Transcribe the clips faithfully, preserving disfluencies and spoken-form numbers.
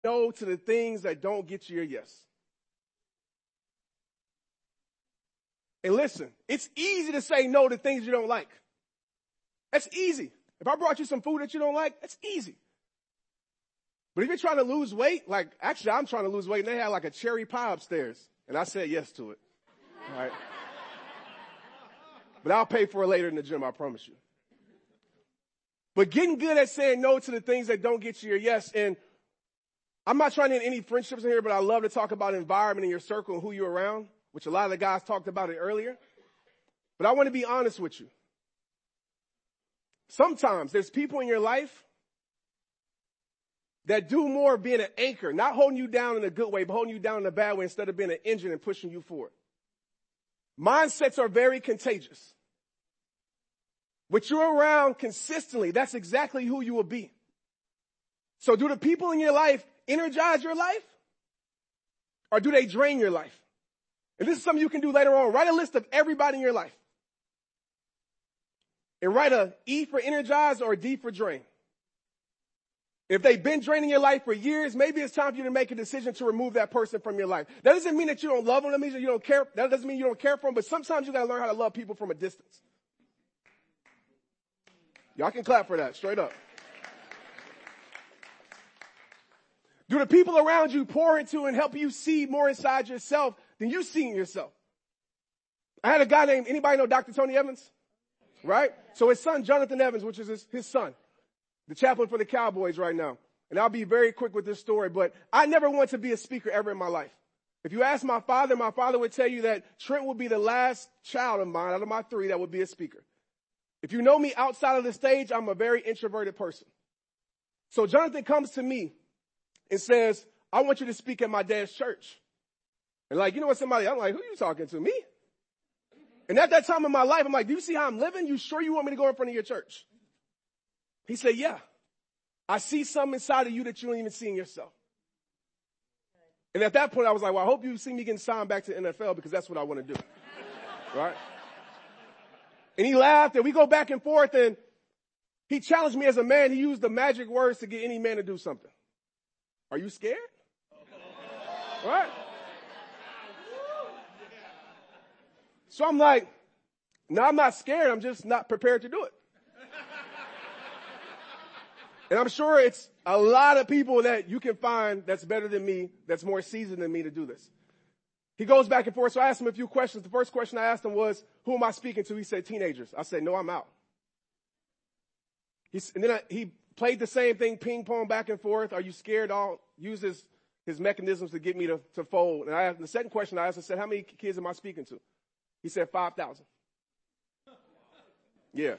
No to the things that don't get you your yes. And listen, it's easy to say no to things you don't like. That's easy. If I brought you some food that you don't like, that's easy. But if you're trying to lose weight, like actually I'm trying to lose weight and they had like a cherry pie upstairs and I said yes to it. All right. But I'll pay for it later in the gym, I promise you. But getting good at saying no to the things that don't get you your yes. And I'm not trying to end any friendships in here, but I love to talk about environment in your circle and who you're around, which a lot of the guys talked about it earlier. But I want to be honest with you. Sometimes there's people in your life that do more of being an anchor, not holding you down in a good way, but holding you down in a bad way instead of being an engine and pushing you forward. Mindsets are very contagious. What you're around consistently, that's exactly who you will be. So do the people in your life energize your life? Or do they drain your life? And this is something you can do later on. Write a list of everybody in your life. And write a E for energize or a D for drain. If they've been draining your life for years, maybe it's time for you to make a decision to remove that person from your life. That doesn't mean that you don't love them. That means that you don't care. That doesn't mean you don't care for them. But sometimes you got to learn how to love people from a distance. Y'all can clap for that, straight up. Do the people around you pour into and help you see more inside yourself than you see in yourself? I had a guy named, anybody know Doctor Tony Evans? Right? So his son, Jonathan Evans, which is his, his son, the chaplain for the Cowboys right now. And I'll be very quick with this story, but I never wanted to be a speaker ever in my life. If you ask my father, my father would tell you that Trent would be the last child of mine out of my three that would be a speaker. If you know me outside of the stage, I'm a very introverted person. So Jonathan comes to me and says, I want you to speak at my dad's church. And like, you know what, somebody, I'm like, who are you talking to, me? And at that time in my life, I'm like, do you see how I'm living? You sure you want me to go in front of your church? He said, yeah. I see something inside of you that you don't even see in yourself. And at that point, I was like, well, I hope you see me getting signed back to the N F L because that's what I want to do. Right? And he laughed and we go back and forth and he challenged me as a man. He used the magic words to get any man to do something. Are you scared? Right? So I'm like, no, I'm not scared. I'm just not prepared to do it. And I'm sure it's a lot of people that you can find that's better than me, that's more seasoned than me to do this. He goes back and forth. So I asked him a few questions. The first question I asked him was, who am I speaking to? He said, teenagers. I said, no, I'm out. He's, and then I, he played the same thing, ping pong back and forth. Are you scared? I'll use his, his mechanisms to get me to, to fold. And I asked, the second question I asked, I said, how many kids am I speaking to? He said, five thousand. Yeah.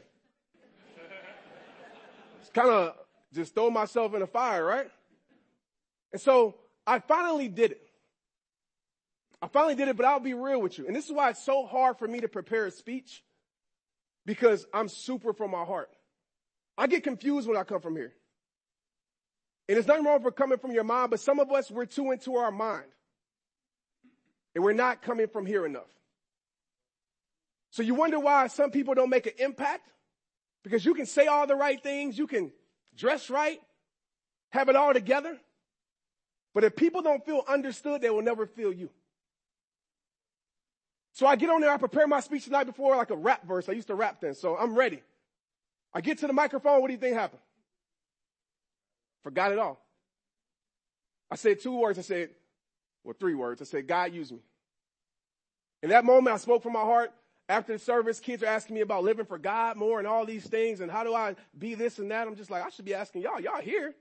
It's kind of just throw myself in the fire, right? And so I finally did it. I finally did it, but I'll be real with you. And this is why it's so hard for me to prepare a speech, because I'm super from my heart. I get confused when I come from here. And there's nothing wrong for coming from your mind, but some of us, we're too into our mind. And we're not coming from here enough. So you wonder why some people don't make an impact? Because you can say all the right things, you can dress right, have it all together. But if people don't feel understood, they will never feel you. So I get on there, I prepare my speech the night before like a rap verse. I used to rap then, so I'm ready. I get to the microphone, what do you think happened? Forgot it all. I said two words, I said, well, three words. I said, God, use me. In that moment, I spoke from my heart. After the service, kids are asking me about living for God more and all these things and how do I be this and that. I'm just like, I should be asking y'all. Y'all here.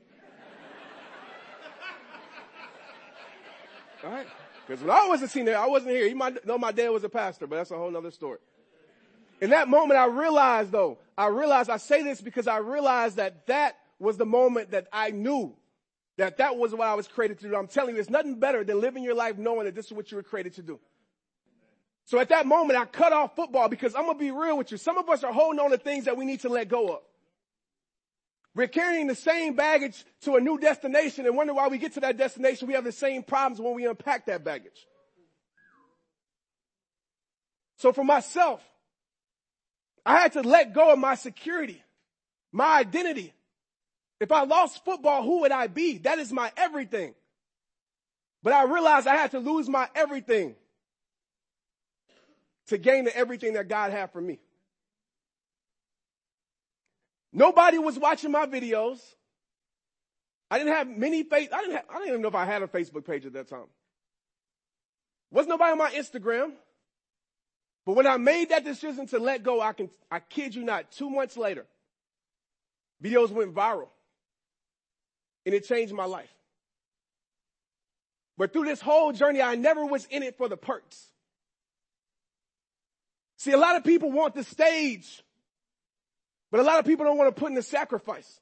All right? Because when I wasn't seen there, I wasn't here. You might know my dad was a pastor, but that's a whole nother story. In that moment, I realized, though, I realized, I say this because I realized that that was the moment that I knew that that was what I was created to do. I'm telling you, there's nothing better than living your life knowing that this is what you were created to do. So at that moment, I cut off football because I'm going to be real with you. Some of us are holding on to things that we need to let go of. We're carrying the same baggage to a new destination and wonder why we get to that destination. We have the same problems when we unpack that baggage. So for myself, I had to let go of my security, my identity, If I lost football, who would I be? That is my everything. But I realized I had to lose my everything to gain the everything that God had for me. Nobody was watching my videos. I didn't have many face. I didn't have, I didn't even know if I had a Facebook page at that time. Wasn't nobody on my Instagram. But when I made that decision to let go, I can, I kid you not, two months later, videos went viral. And it changed my life. But through this whole journey, I never was in it for the perks. See, a lot of people want the stage, but a lot of people don't want to put in the sacrifice.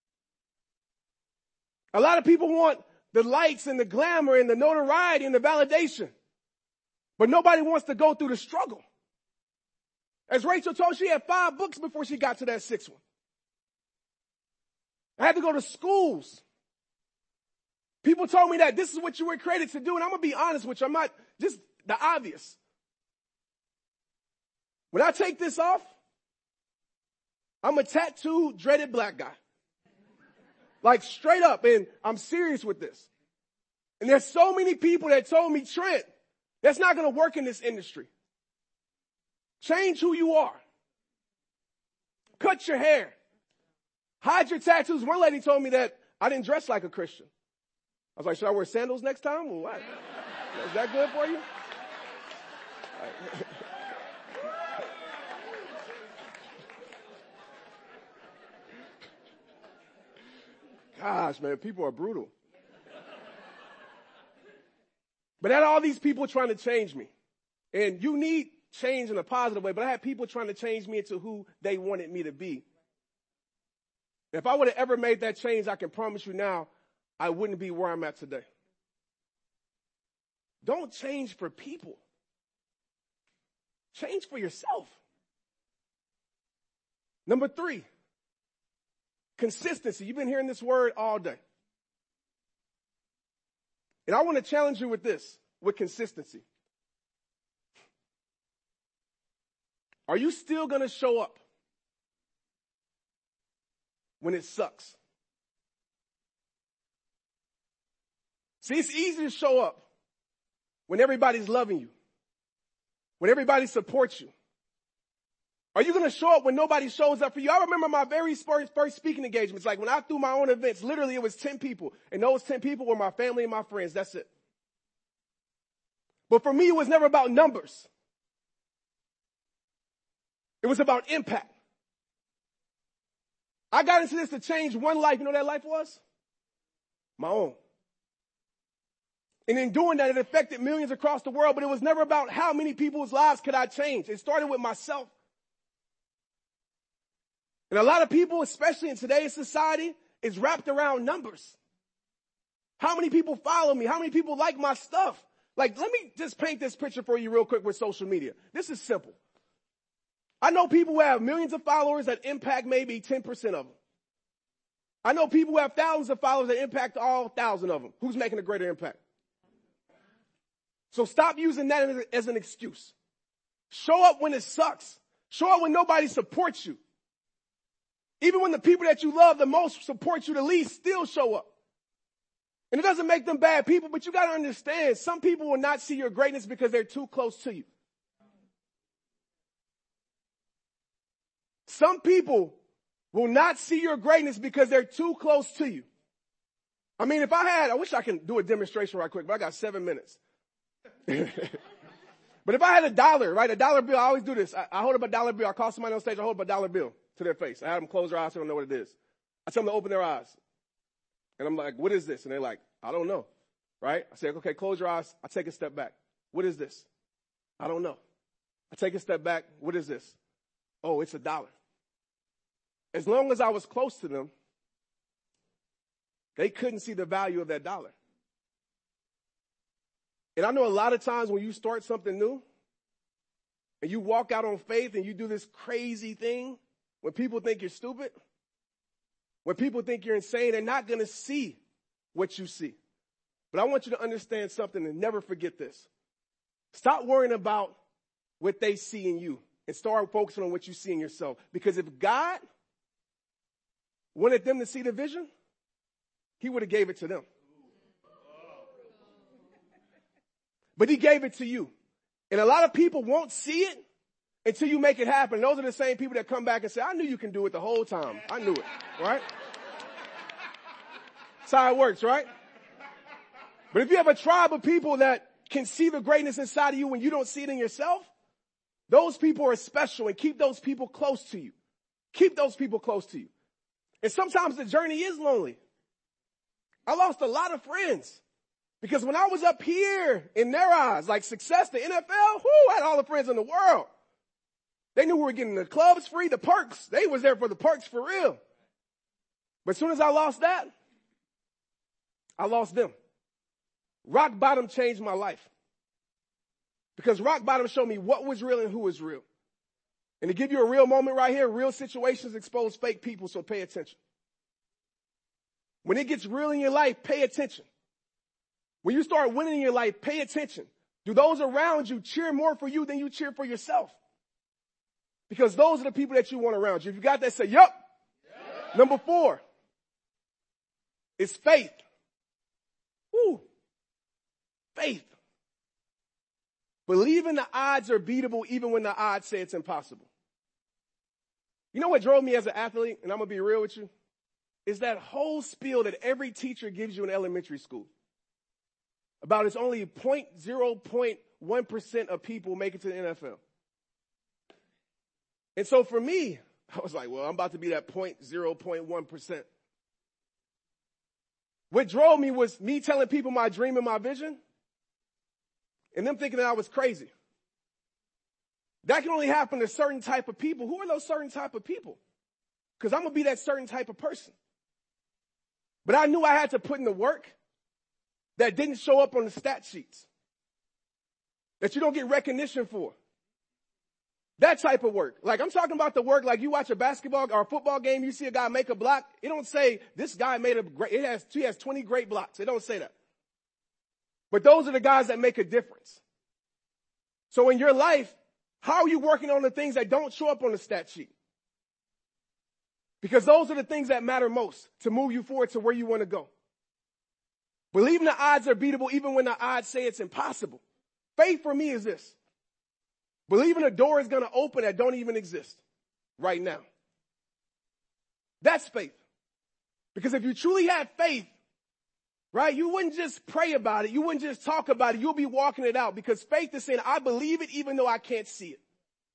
A lot of people want the lights and the glamour and the notoriety and the validation, but nobody wants to go through the struggle. As Rachel told, she had five books before she got to that sixth one. I had to go to schools. People told me that this is what you were created to do, and I'm going to be honest with you. I'm not just the obvious. When I take this off, I'm a tattooed, dreaded black guy. Like straight up, and I'm serious with this. And there's so many people that told me, Trent, that's not going to work in this industry. Change who you are. Cut your hair. Hide your tattoos. One lady told me that I didn't dress like a Christian. I was like, should I wear sandals next time? Well, what? Is that good for you? Gosh, man, people are brutal. But I had all these people trying to change me. And you need change in a positive way, but I had people trying to change me into who they wanted me to be. If I would have ever made that change, I can promise you now, I wouldn't be where I'm at today. Don't change for people. Change for yourself. Number three, consistency. You've been hearing this word all day. And I want to challenge you with this, with consistency. Are you still going to show up when it sucks? See, it's easy to show up when everybody's loving you, when everybody supports you. Are you going to show up when nobody shows up for you? I remember my very first, first speaking engagements. Like when I threw my own events, literally it was ten people. And those ten people were my family and my friends. That's it. But for me, it was never about numbers. It was about impact. I got into this to change one life. You know what that life was? My own. And in doing that, it affected millions across the world, but it was never about how many people's lives could I change. It started with myself. And a lot of people, especially in today's society, is wrapped around numbers. How many people follow me? How many people like my stuff? Like, let me just paint this picture for you real quick with social media. This is simple. I know people who have millions of followers that impact maybe ten percent of them. I know people who have thousands of followers that impact all thousand of them. Who's making a greater impact? So stop using that as an excuse. Show up when it sucks. Show up when nobody supports you. Even when the people that you love the most support you the least, still show up. And it doesn't make them bad people, but you got to understand, some people will not see your greatness because they're too close to you. Some people will not see your greatness because they're too close to you. I mean, if I had, I wish I could do a demonstration right quick, but I got seven minutes. But if I had a dollar, right, a dollar bill, I always do this. I, I hold up a dollar bill. I call somebody on stage, I hold up a dollar bill to their face. I have them close their eyes so they don't know what it is. I tell them to open their eyes. And I'm like, what is this? And they're like, I don't know. Right? I say, okay, close your eyes. I take a step back. What is this? I don't know. I take a step back. What is this? Oh, it's a dollar. As long as I was close to them, they couldn't see the value of that dollar. And I know a lot of times when you start something new and you walk out on faith and you do this crazy thing, when people think you're stupid, when people think you're insane, they're not going to see what you see. But I want you to understand something and never forget this. Stop worrying about what they see in you and start focusing on what you see in yourself. Because if God wanted them to see the vision, he would have gave it to them. But he gave it to you. And a lot of people won't see it until you make it happen. Those are the same people that come back and say, I knew you can do it the whole time. I knew it, right? That's how it works, right? But if you have a tribe of people that can see the greatness inside of you when you don't see it in yourself, those people are special, and keep those people close to you. Keep those people close to you. And sometimes the journey is lonely. I lost a lot of friends because when I was up here in their eyes, like success, the N F L, whoo, I had all the friends in the world. They knew we were getting the clubs free, the perks. They was there for the perks for real. But as soon as I lost that, I lost them. Rock bottom changed my life. Because rock bottom showed me what was real and who was real. And to give you a real moment right here, real situations expose fake people, so pay attention. When it gets real in your life, pay attention. When you start winning in your life, pay attention. Do those around you cheer more for you than you cheer for yourself? Because those are the people that you want around you. If you got that, say, yup. Yep. Number four is faith. Woo. Faith. Believing the odds are beatable even when the odds say it's impossible. You know what drove me as an athlete, and I'm going to be real with you, is that whole spiel that every teacher gives you in elementary school about it's only zero point zero one percent of people make it to the N F L. And so for me, I was like, well, I'm about to be that zero point zero one percent. What drove me was me telling people my dream and my vision, and them thinking that I was crazy. That can only happen to certain type of people. Who are those certain type of people? Because I'm going to be that certain type of person. But I knew I had to put in the work that didn't show up on the stat sheets, that you don't get recognition for. That type of work. Like I'm talking about the work like you watch a basketball or a football game, you see a guy make a block. It don't say this guy made a great, it has, he has twenty great blocks. It don't say that. But those are the guys that make a difference. So in your life, how are you working on the things that don't show up on the stat sheet? Because those are the things that matter most to move you forward to where you want to go. Believing the odds are beatable even when the odds say it's impossible. Faith for me is this. Believing a door is going to open that don't even exist right now. That's faith. Because if you truly had faith, right, you wouldn't just pray about it. You wouldn't just talk about it. You'll be walking it out because faith is saying, I believe it even though I can't see it.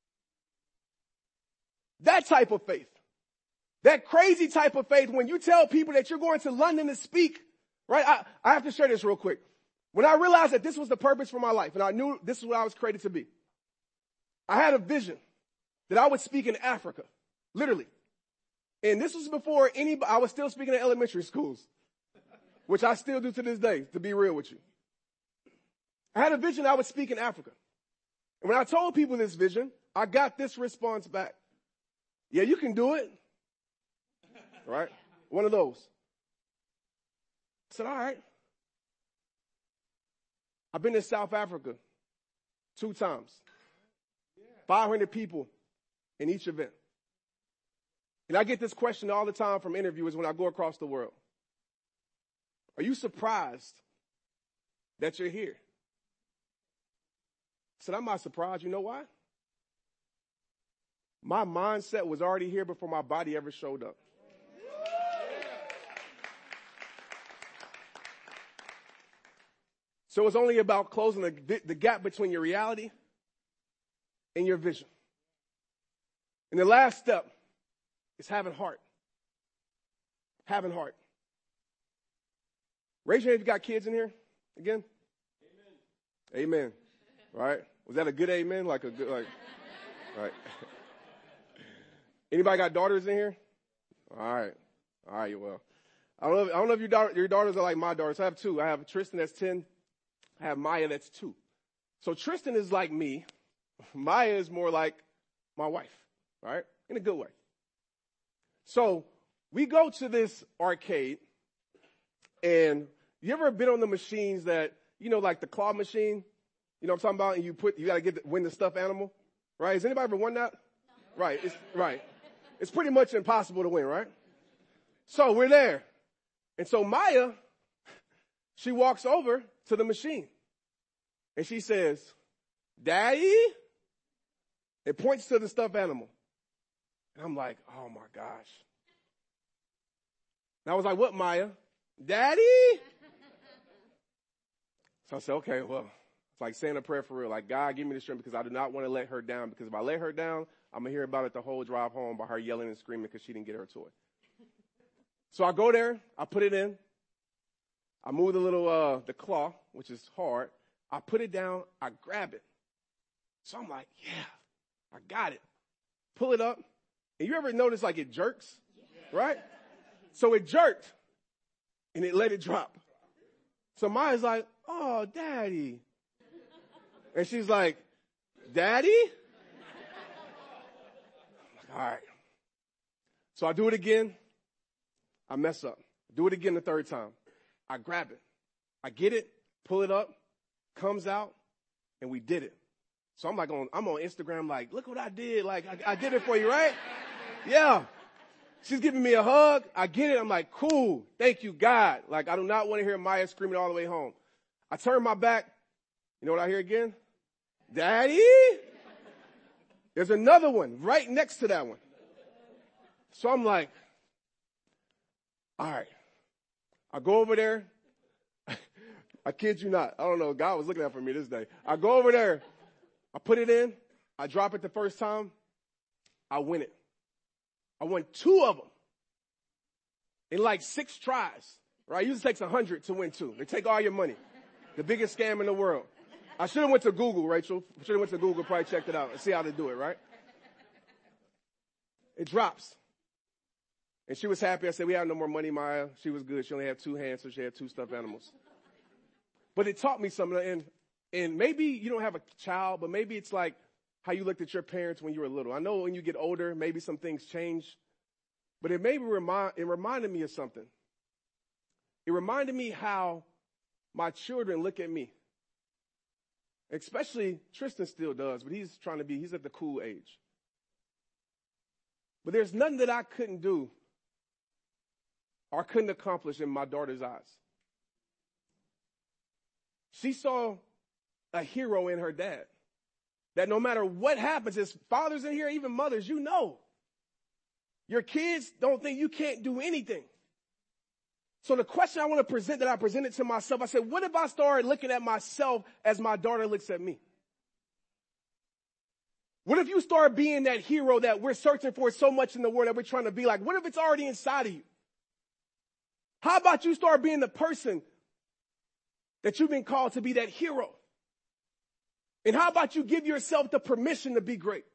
That type of faith. That crazy type of faith when you tell people that you're going to London to speak, right? I, I have to share this real quick. When I realized that this was the purpose for my life and I knew this is what I was created to be, I had a vision that I would speak in Africa, literally. And this was before anybody, I was still speaking in elementary schools, which I still do to this day, to be real with you. I had a vision I would speak in Africa. And when I told people this vision, I got this response back. Yeah, you can do it. Right? One of those. I said, all right. I've been to South Africa two times. five hundred people in each event. And I get this question all the time from interviewers when I go across the world. Are you surprised that you're here? I said, I'm not surprised. You know why? My mindset was already here before my body ever showed up. So it's only about closing the, the gap between your reality and your vision. And the last step is having heart. Having heart. Raise your hand if you got kids in here again. Amen. Amen. Right? Was that a good amen? Like a good, like, right. Anybody got daughters in here? All right. All right, well. I don't know if, I don't know if your, daughter, your daughters are like my daughters. I have two. I have Tristan that's ten. I have Maya that's two. So Tristan is like me. Maya is more like my wife, right? In a good way. So we go to this arcade, and you ever been on the machines that, you know, like the claw machine? You know what I'm talking about? And you put, you got to get the, win the stuffed animal, right? Has anybody ever won that? No. Right. It's right. It's pretty much impossible to win, right? So we're there. And so Maya, she walks over to the machine and she says, Daddy? It points to the stuffed animal. And I'm like, oh my gosh. And I was like, what, Maya? Daddy? So I said, okay, well, it's like saying a prayer for real. Like, God, give me the strength because I do not want to let her down. Because if I let her down, I'm going to hear about it the whole drive home by her yelling and screaming because she didn't get her toy. So I go there. I put it in. I move the little, uh, the claw, which is hard. I put it down. I grab it. So I'm like, yeah, I got it. Pull it up. And you ever notice like it jerks, right? So it jerked and it let it drop. So Maya's like, oh, Daddy. And she's like, Daddy? I'm like, all right. So I do it again. I mess up. Do it again the third time. I grab it. I get it, pull it up, comes out, and we did it. So I'm like on, I'm on Instagram like, look what I did. Like, I, I did it for you, right? Yeah. She's giving me a hug. I get it. I'm like, cool. Thank you, God. Like, I do not want to hear Maya screaming all the way home. I turn my back. You know what I hear again? Daddy? There's another one right next to that one. So I'm like, all right. I go over there. I kid you not. I don't know. God was looking out for me this day. I go over there. I put it in. I drop it the first time. I win it. I won two of them in like six tries, right? It usually takes a hundred to win two. They take all your money. The biggest scam in the world. I should have went to Google, Rachel. Should have went to Google, probably checked it out and see how they do it, right? It drops. And she was happy. I said, we have no more money, Maya. She was good. She only had two hands, so she had two stuffed animals. But it taught me something. And, and maybe you don't have a child, but maybe it's like how you looked at your parents when you were little. I know when you get older, maybe some things change. But it maybe remind, it reminded me of something. It reminded me how my children look at me. Especially Tristan still does, but he's trying to be, he's at the cool age. But there's nothing that I couldn't do or couldn't accomplish in my daughter's eyes. She saw a hero in her dad. That no matter what happens, as fathers in here, even mothers, you know, your kids don't think you can't do anything. So the question I want to present that I presented to myself, I said, what if I started looking at myself as my daughter looks at me? What if you start being that hero that we're searching for so much in the world that we're trying to be like? What if it's already inside of you? How about you start being the person that you've been called to be, that hero? And how about you give yourself the permission to be great?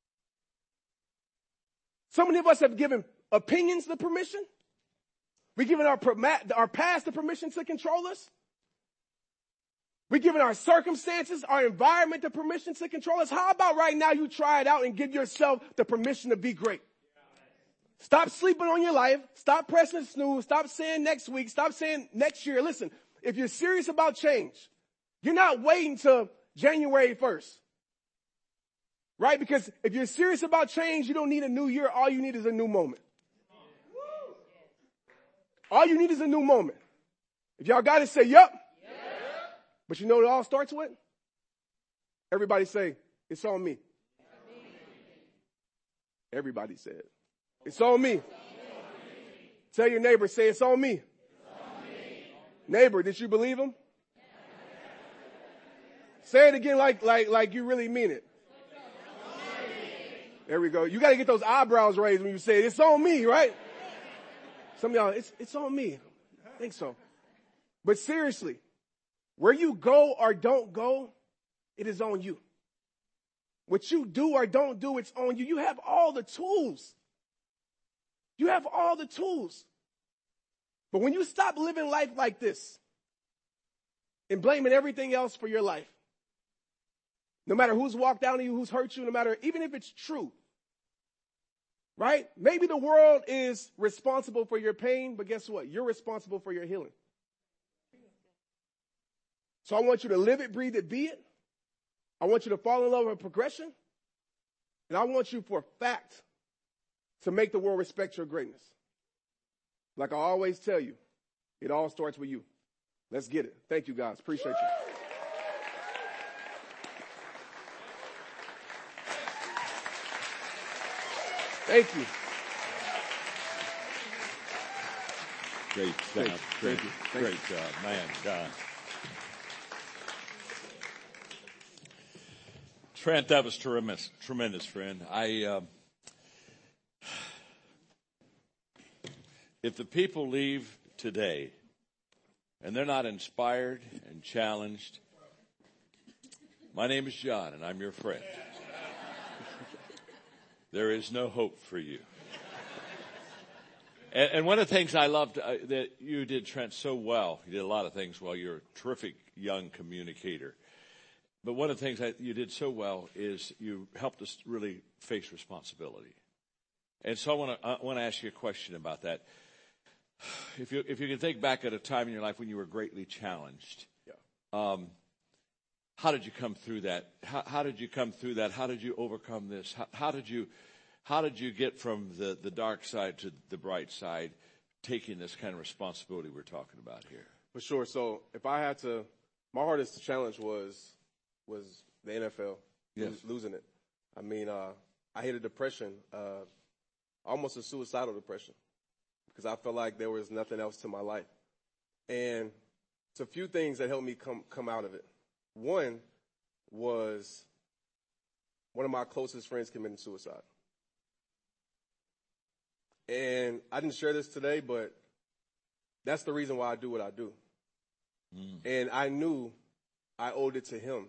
So many of us have given opinions the permission. We've given our, our past the permission to control us. We've given our circumstances, our environment the permission to control us. How about right now you try it out and give yourself the permission to be great? Stop sleeping on your life. Stop pressing snooze. Stop saying next week. Stop saying next year. Listen, if you're serious about change, you're not waiting till January first. Right? Because if you're serious about change, you don't need a new year. All you need is a new moment. All you need is a new moment. If y'all got it, say, yep. Yep. But you know what it all starts with? Everybody say, it's on me. Everybody say it. It's on me. Tell your neighbor, say, it's on me. Neighbor, did you believe him? Say it again like, like, like you really mean it. There we go. You got to get those eyebrows raised when you say it. It's on me, right? Some of y'all, it's, it's on me. I think so. But seriously, where you go or don't go, it is on you. What you do or don't do, it's on you. You have all the tools. You have all the tools. But when you stop living life like this and blaming everything else for your life, no matter who's walked down to you, who's hurt you, no matter, even if it's true, right? Maybe the world is responsible for your pain, but guess what? You're responsible for your healing. So I want you to live it, breathe it, be it. I want you to fall in love with progression. And I want you for a fact to make the world respect your greatness. Like I always tell you, it all starts with you. Let's get it. Thank you, guys. Appreciate you. Thank you. Great job. Thank you. Great, Thank you. Thank great you. job, man. God. Trent, that was tremendous, tremendous, friend. I, uh, if the people leave today and they're not inspired and challenged, my name is John and I'm your friend. There is no hope for you. And, and one of the things I loved uh, that you did, Trent, so well, you did a lot of things well. You're a terrific young communicator. But one of the things that you did so well is you helped us really face responsibility. And so I want to I want to ask you a question about that. If you if you can think back at a time in your life when you were greatly challenged, Yeah. um, how did you come through that? How, how did you come through that? How did you overcome this? How, how did you how did you get from the, the dark side to the bright side, taking this kind of responsibility we're talking about here? For sure. So if I had to, my hardest challenge was was the N F L, Yes. lo- losing it. I mean, uh, I hit a depression, uh, almost a suicidal depression, because I felt like there was nothing else to my life. And it's a few things that helped me come come out of it. One was one of my closest friends committing suicide. And I didn't share this today, but that's the reason why I do what I do. Mm. And I knew I owed it to him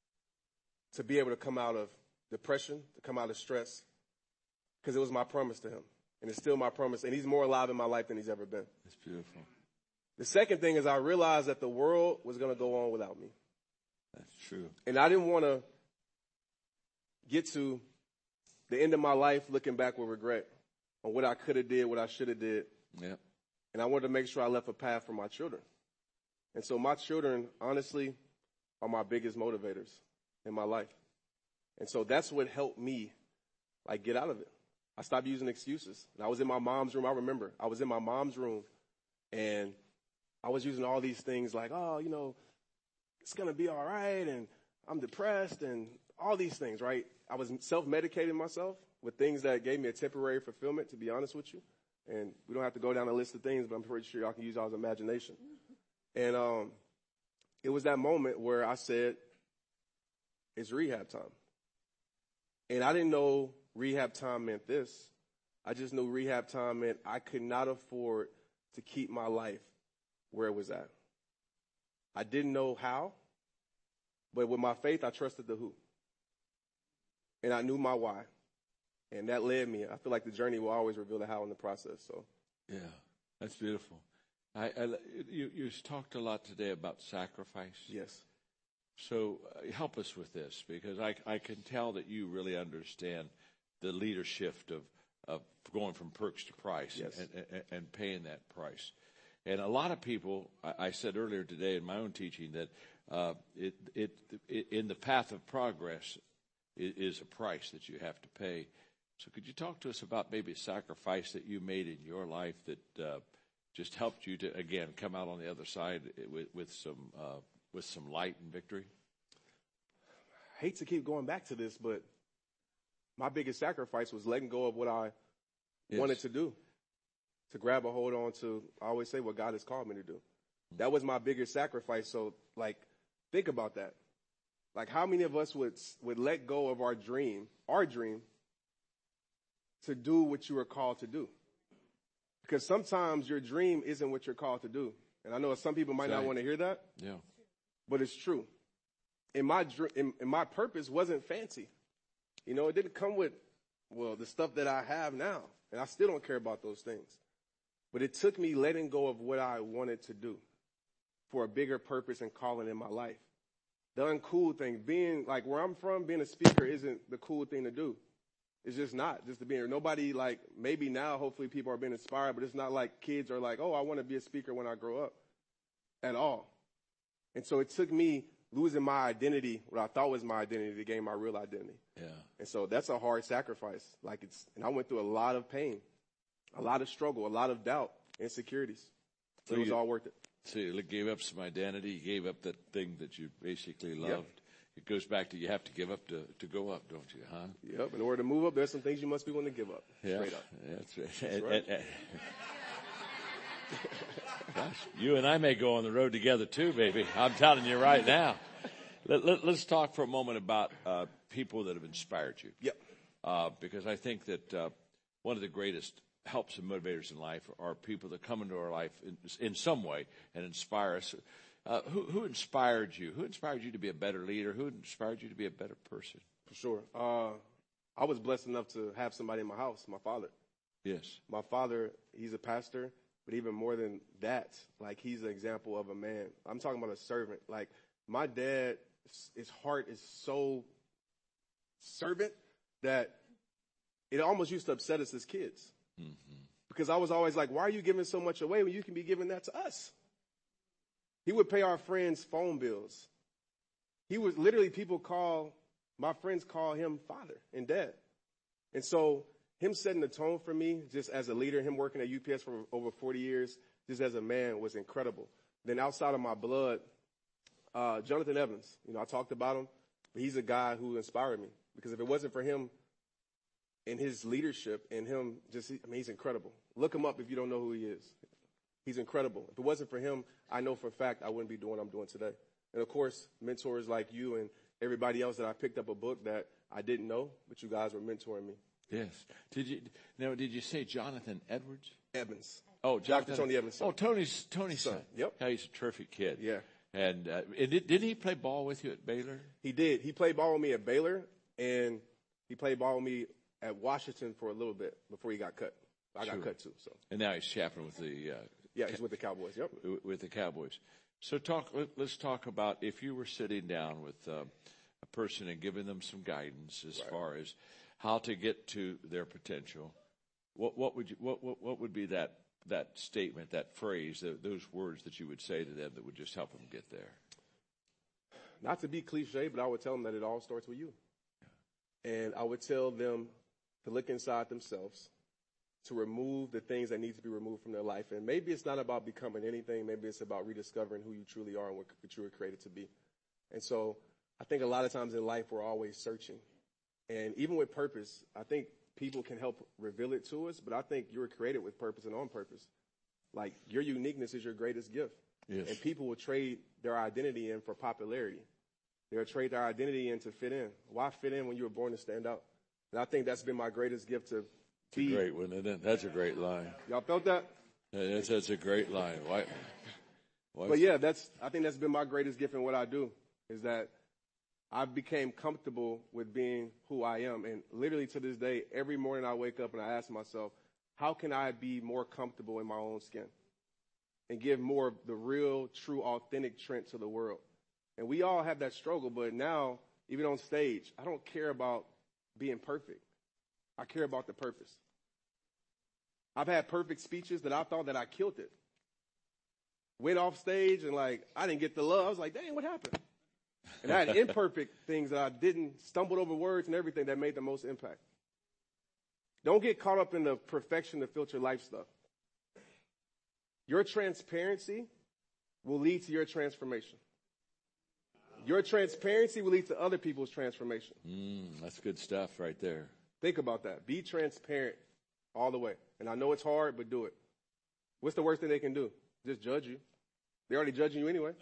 to be able to come out of depression, to come out of stress, because it was my promise to him. And it's still my promise. And he's more alive in my life than he's ever been. That's beautiful. The second thing is I realized that the world was going to go on without me. That's true. And I didn't want to get to the end of my life looking back with regret on what I could have did, what I should have did. Yeah. And I wanted to make sure I left a path for my children. And so my children, honestly, are my biggest motivators in my life. And so that's what helped me, like, get out of it. I stopped using excuses. And I was in my mom's room. I remember I was in my mom's room, and I was using all these things like, oh, you know, it's going to be all right, and I'm depressed, and all these things, right? I was self-medicating myself with things that gave me a temporary fulfillment, to be honest with you. And we don't have to go down a list of things, but I'm pretty sure y'all can use y'all's imagination. And um, it was that moment where I said, it's rehab time. And I didn't know rehab time meant this. I just knew rehab time meant I could not afford to keep my life where it was at. I didn't know how, but with my faith, I trusted the who. And I knew my why. And that led me. I feel like the journey will always reveal the how in the process. So, Yeah, that's beautiful. I, I you you talked a lot today about sacrifice. yes. So uh, help us with this, because I I can tell that you really understand the leadership of of going from perks to price, Yes. and, and and paying that price. And a lot of people, I, I said earlier today in my own teaching that uh, it, it it in the path of progress is, is a price that you have to pay. So could you talk to us about maybe a sacrifice that you made in your life that uh, just helped you to, again, come out on the other side with, with some uh, with some light and victory? I hate to keep going back to this, but my biggest sacrifice was letting go of what I Yes. wanted to do, to grab a hold on to, I always say, what God has called me to do. Mm-hmm. That was my biggest sacrifice. So, like, think about that. Like, how many of us would would let go of our dream, our dream, to do what you were called to do? Because sometimes your dream isn't what you're called to do. And I know some people might Right. not want to hear that, Yeah. but it's true. And my dr- and, and my purpose wasn't fancy. You know, it didn't come with, well, the stuff that I have now. And I still don't care about those things. But it took me letting go of what I wanted to do for a bigger purpose and calling in my life. The uncool thing, being like where I'm from, being a speaker isn't the cool thing to do. It's just not, just to be here. Nobody, like, maybe now, hopefully people are being inspired, but it's not like kids are like, oh, I want to be a speaker when I grow up at all. And so it took me losing my identity, what I thought was my identity, to gain my real identity. Yeah. And so that's a hard sacrifice. Like it's, and I went through a lot of pain, a lot of struggle, a lot of doubt. insecurities. So it was you, all worth it. So you gave up some identity. You gave up that thing that you basically loved. Yep. It goes back to you have to give up to, to go up, don't you, huh? Yep. In order to move up, there's some things you must be willing to give up. Yeah. Straight up. That's right. That's And- right. and- and- Gosh, you and I may go on the road together too, baby. I'm telling you right now. Let, let, let's talk for a moment about uh, people that have inspired you. Yep. Uh, because I think that uh, one of the greatest helps and motivators in life are people that come into our life in, in some way and inspire us. Uh, who, who inspired you? Who inspired you to be a better leader? Who inspired you to be a better person? For sure. Uh, I was blessed enough to have somebody in my house, my father. Yes. My father, he's a pastor, but even more than that, like he's an example of a man. I'm talking about a servant. Like my dad, his heart is so servant that it almost used to upset us as kids. Mm-hmm. Because I was always like, why are you giving so much away when you can be giving that to us? He would pay our friends' phone bills. He would literally, people call, my friends call him father and dad. And so him setting the tone for me just as a leader, him working at U P S for over forty years, just as a man was incredible. Then outside of my blood, uh, Jonathan Evans, you know, I talked about him, but he's a guy who inspired me because if it wasn't for him and his leadership and him just, I mean, he's incredible. Look him up if you don't know who he is. He's incredible. If it wasn't for him, I know for a fact I wouldn't be doing what I'm doing today. And of course, mentors like you and everybody else that I picked up a book that I didn't know, but you guys were mentoring me. Yes. Did you now? Did you say Jonathan Edwards? Evans. Oh, Jonathan. Doctor Tony Evans' son. Oh, Tony's Tony's son. Son, yep. Yeah, he's a terrific kid. Yeah. And, uh, and did, didn't he play ball with you at Baylor? He did. He played ball with me at Baylor, and he played ball with me at Washington for a little bit before he got cut. I got Sure. cut too. So And now he's chaplain with the uh, yeah, he's with the Cowboys. Yep. w- with the Cowboys. So talk. Let, let's talk about if you were sitting down with uh, a person and giving them some guidance as Right. far as how to get to their potential. What what would you what what, what would be that that statement, that phrase, the, those words that you would say to them that would just help them get there? Not to be cliche, but I would tell them that it all starts with you. And I would tell them to look inside themselves, to remove the things that need to be removed from their life. And maybe it's not about becoming anything. Maybe it's about rediscovering who you truly are and what, what you were created to be. And so I think a lot of times in life, we're always searching. And even with purpose, I think people can help reveal it to us, but I think you were created with purpose and on purpose. Like your uniqueness is your greatest gift. Yes. And people will trade their identity in for popularity. They'll trade their identity in to fit in. Why fit in when you were born to stand out? And I think that's been my greatest gift to It's a be. great one, isn't it? That's a great line. Y'all felt that? That's, that's a great line. Why? why But yeah, that's, I think that's been my greatest gift in what I do is that I became comfortable with being who I am. And literally to this day, every morning I wake up and I ask myself, how can I be more comfortable in my own skin and give more of the real, true, authentic Trent to the world? And we all have that struggle, but now, even on stage, I don't care about being perfect. I care about the purpose. I've had perfect speeches that I thought that I killed it. Went off stage and like, I didn't get the love. I was like, dang, what happened? And I had imperfect things that I didn't, stumbled over words and everything that made the most impact. Don't get caught up in the perfection to filter life stuff. Your transparency will lead to your transformation. Your transparency will lead to other people's transformation. Mm, that's good stuff right there. Think about that. Be transparent all the way. And I know it's hard, but do it. What's the worst thing they can do? Just judge you. They're already judging you anyway.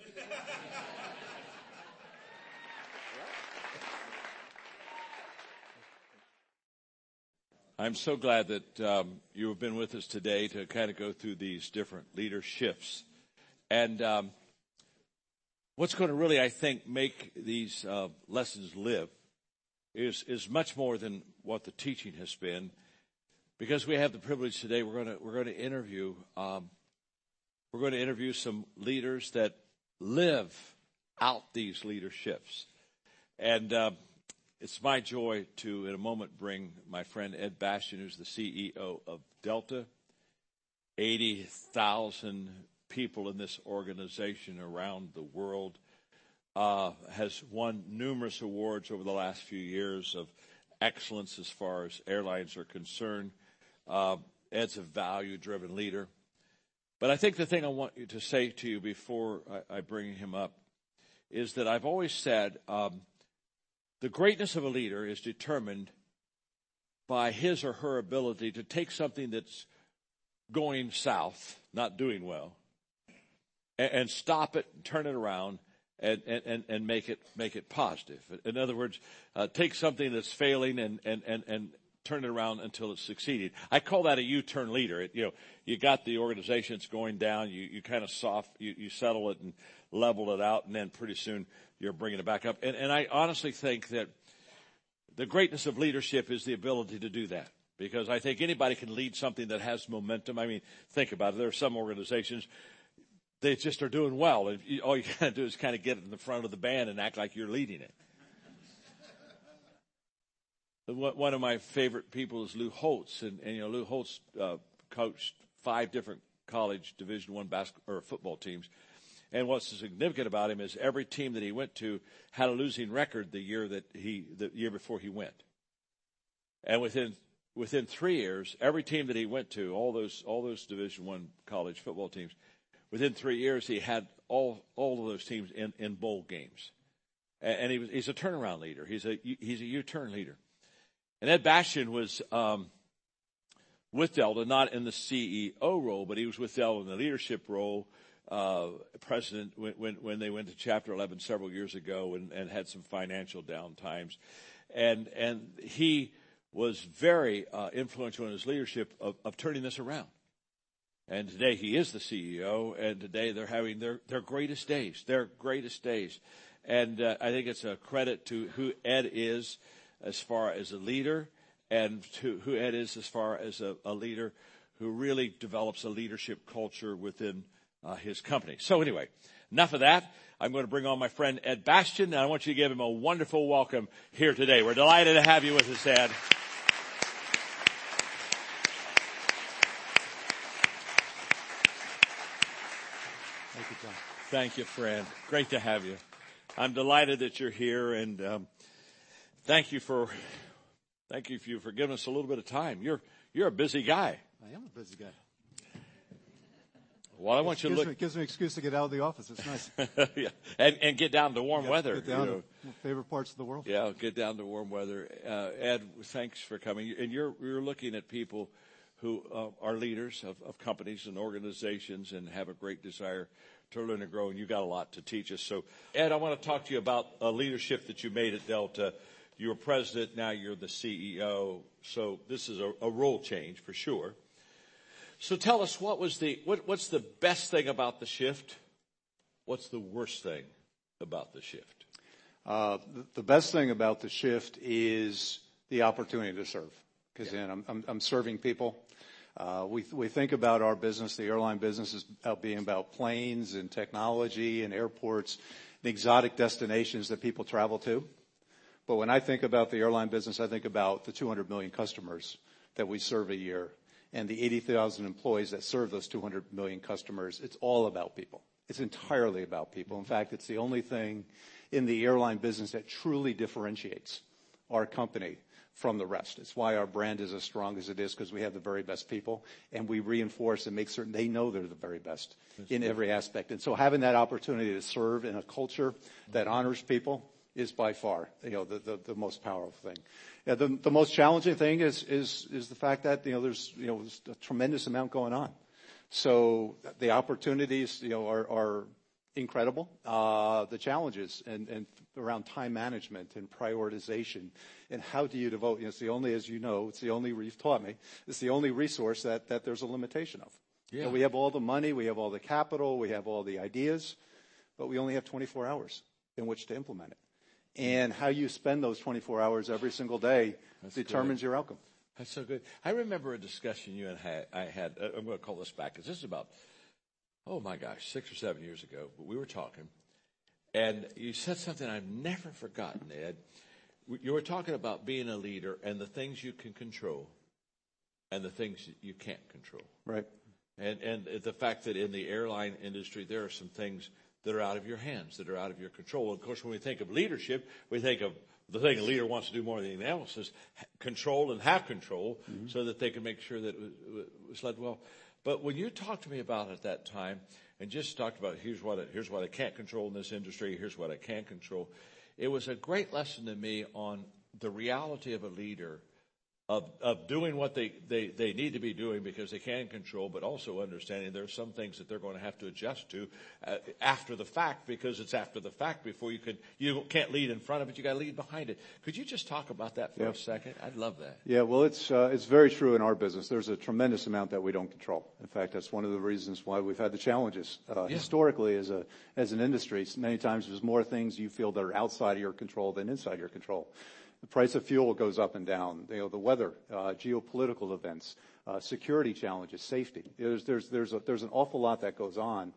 I'm so glad that um, you have been with us today to kind of go through these different leaderships. And um, what's going to really, I think, make these uh, lessons live is is much more than what the teaching has been. Because we have the privilege today, we're going to we're going to interview um, we're going to interview some leaders that live out these leaderships, and uh, it's my joy to, in a moment, bring my friend Ed Bastian, who's the C E O of Delta. eighty thousand people in this organization around the world, uh, has won numerous awards over the last few years of excellence as far as airlines are concerned. Uh, Ed's a value-driven leader. But I think the thing I want you to say to you before I, I bring him up is that I've always said um, the greatness of a leader is determined by his or her ability to take something that's going south, not doing well, and, and stop it, and turn it around, and, and, and make it make it positive. In other words, uh, take something that's failing and, and, and, and turn it around until it's succeeded. I call that a U-turn leader. It, you know, you got the organization, it's going down, you, you kind of soft, you, you settle it and level it out, and then pretty soon you're bringing it back up. And, and I honestly think that the greatness of leadership is the ability to do that. Because I think anybody can lead something that has momentum. I mean, think about it. There are some organizations, they just are doing well. And you, all you got to do is kind of get in the front of the band and act like you're leading it. One of my favorite people is Lou Holtz. And, and you know, Lou Holtz uh, coached five different college Division One basketball or football teams. And what's significant about him is every team that he went to had a losing record the year that he, the year before he went. And within Within three years, every team that he went to, all those all those Division One college football teams, within three years he had all all of those teams in, in bowl games, and, and he was he's a turnaround leader. He's a he's a U-turn leader. And Ed Bastian was um, with Delta, not in the C E O role, but he was with Delta in the leadership role. Uh, president when, when when they went to Chapter eleven several years ago and, and had some financial down times, and and he was very uh, influential in his leadership of, of turning this around. And today he is the C E O, and today they're having their, their greatest days, their greatest days. And uh, I think it's a credit to who Ed is as far as a leader, and to who Ed is as far as a, a leader who really develops a leadership culture within uh, his company. So anyway, enough of that. I'm going to bring on my friend Ed Bastian, and I want you to give him a wonderful welcome here today. We're delighted to have you with us, Ed. Thank you, John. Thank you, friend. Great to have you. I'm delighted that you're here, and um, thank you for thank you for, you for giving us a little bit of time. You're you're a busy guy. I am a busy guy. Well, I want you to look. Me, it gives me an excuse to get out of the office. It's nice. Yeah, and, and get down to warm yeah, weather. Get down you know. to favorite parts of the world. Yeah, get down to warm weather. Uh, Ed, thanks for coming. And you're you're looking at people who uh, are leaders of, of companies and organizations and have a great desire to learn and grow, and you got a lot to teach us. So, Ed, I want to talk to you about a leadership that you made at Delta. You were president, now you're the C E O. So this is a, a role change for sure. So tell us, what was the what, what's the best thing about the shift? What's the worst thing about the shift? Uh, the, the best thing about the shift is the opportunity to serve. Because Yeah. then I'm, I'm, I'm serving people. Uh, we we think about our business, the airline business, as about being about planes and technology and airports and exotic destinations that people travel to. But when I think about the airline business, I think about the two hundred million customers that we serve a year and the eighty thousand employees that serve those two hundred million customers. It's all about people. It's entirely about people. In fact, it's the only thing in the airline business that truly differentiates our company from the rest. It's why our brand is as strong as it is, because we have the very best people, and we reinforce and make certain they know they're the very best That's in good. every aspect. And so having that opportunity to serve in a culture that honors people is by far, you know, the, the, the most powerful thing. Yeah, the, the most challenging thing is, is, is the fact that, you know, there's, you know, there's a tremendous amount going on. So the opportunities, you know, are, are incredible. Uh, the challenges and, and around time management and prioritization and how do you devote, you know, it's the only, as you know, it's the only, you've taught me, it's the only resource that, that there's a limitation of. Yeah. So we have all the money, we have all the capital, we have all the ideas, but we only have twenty-four hours in which to implement it. And how you spend those twenty-four hours every single day That's determines good. your outcome. That's so good. I remember a discussion you and I had, uh, I'm going to call this back, because this is about, oh my gosh, six or seven years ago, but we were talking, and you said something I've never forgotten, Ed. You were talking about being a leader and the things you can control and the things you can't control. Right. And, and the fact that in the airline industry, there are some things that are out of your hands, that are out of your control. And of course, when we think of leadership, we think of the thing a leader wants to do more than anything else is control and have control mm-hmm. so that they can make sure that it was led well. But when you talked to me about it at that time and just talked about here's what I, here's what I can't control in this industry, here's what I can control, it was a great lesson to me on the reality of a leader, of, of doing what they, they, they need to be doing because they can control, but also understanding there are some things that they're going to have to adjust to uh, after the fact, because it's after the fact before you could, you can't lead in front of it, you got to lead behind it. Could you just talk about that for Yeah. a second? I'd love that. Yeah, well, it's uh, it's very true in our business. There's a tremendous amount that we don't control. In fact, that's one of the reasons why we've had the challenges uh, Yeah. historically as a as an industry. Many times there's more things you feel that are outside of your control than inside your control. The price of fuel goes up and down. You know, the weather, uh, geopolitical events, uh, security challenges, safety. There's there's there's a, there's an awful lot that goes on.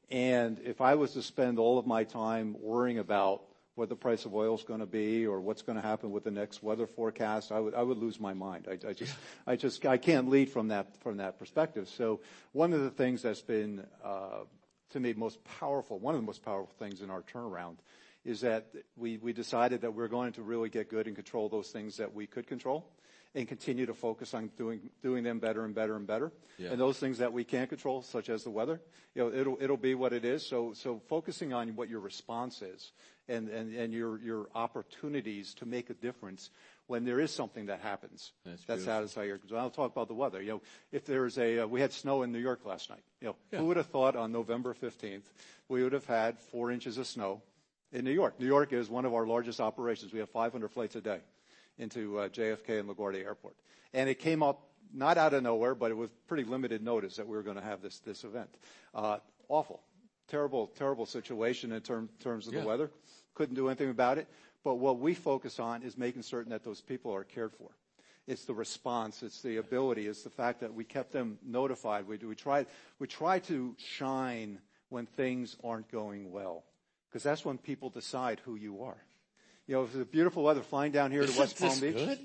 And if I was to spend all of my time worrying about what the price of oil is going to be or what's going to happen with the next weather forecast, I would I would lose my mind. I, I just I just I can't lead from that from that perspective. So one of the things that's been uh, to me most powerful, one of the most powerful things in our turnaround, is that we, we decided that we're going to really get good and control those things that we could control and continue to focus on doing doing them better and better and better. Yeah. And those things that we can't control, such as the weather, you know, it'll it'll be what it is. So so focusing on what your response is and, and, and your your opportunities to make a difference when there is something that happens. That's, That's how it's how you're. I'll talk about the weather. You know, if there's a uh, we had snow in New York last night. You know, yeah. Who would have thought on November fifteenth we would have had four inches of snow in New York? New York is one of our largest operations. We have five hundred flights a day into uh, J F K and LaGuardia Airport. And it came up not out of nowhere, but it was pretty limited notice that we were going to have this this event. Uh, awful, terrible, terrible situation in term, terms of yeah. the weather. Couldn't do anything about it. But what we focus on is making certain that those people are cared for. It's the response. It's the ability. It's the fact that we kept them notified. We, we, try, we try to shine when things aren't going well, because that's when people decide who you are. You know, if it's beautiful weather, flying down here Isn't to West Palm this Beach. Good?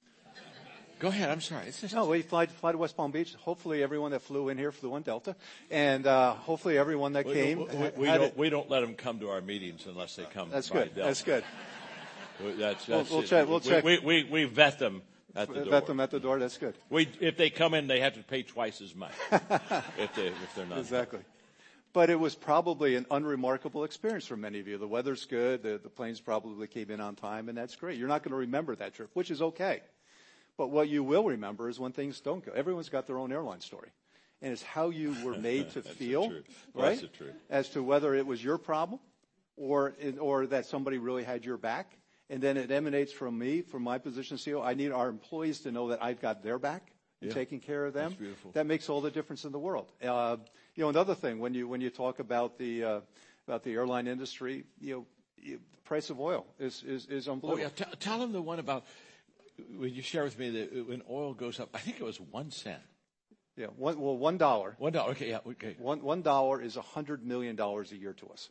Go ahead. I'm sorry. It's just... No, we fly, fly to West Palm Beach. Hopefully everyone that flew in here flew on Delta. And uh, hopefully everyone that we, came. We, we, we, don't, we don't let them come to our meetings unless they come That's by good. Delta. That's good. That's, that's we'll, we'll it. check. We'll we, check. We, we, we vet them at the door. Vet them at the door. That's good. We, if they come in, they have to pay twice as much if, they, if they're not. Exactly. But it was probably an unremarkable experience for many of you. The weather's good. The, the planes probably came in on time, and that's great. You're not going to remember that trip, which is okay. But what you will remember is when things don't go. Everyone's got their own airline story. And it's how you were made to feel, well, right? That's the truth. As to whether it was your problem or or that somebody really had your back. And then it emanates from me, from my position as C E O. I need our employees to know that I've got their back and yeah. taking care of them. That's beautiful. That makes all the difference in the world. Uh, you know, another thing, when you when you talk about the uh, about the airline industry, you know, you, the price of oil is is, is unbelievable. Oh, yeah. T- tell them the one about, when you share with me that when oil goes up, I think it was one cent. Yeah, one, well, one dollar. One dollar, okay, yeah, okay. One, one dollar is a hundred million dollars a year to us.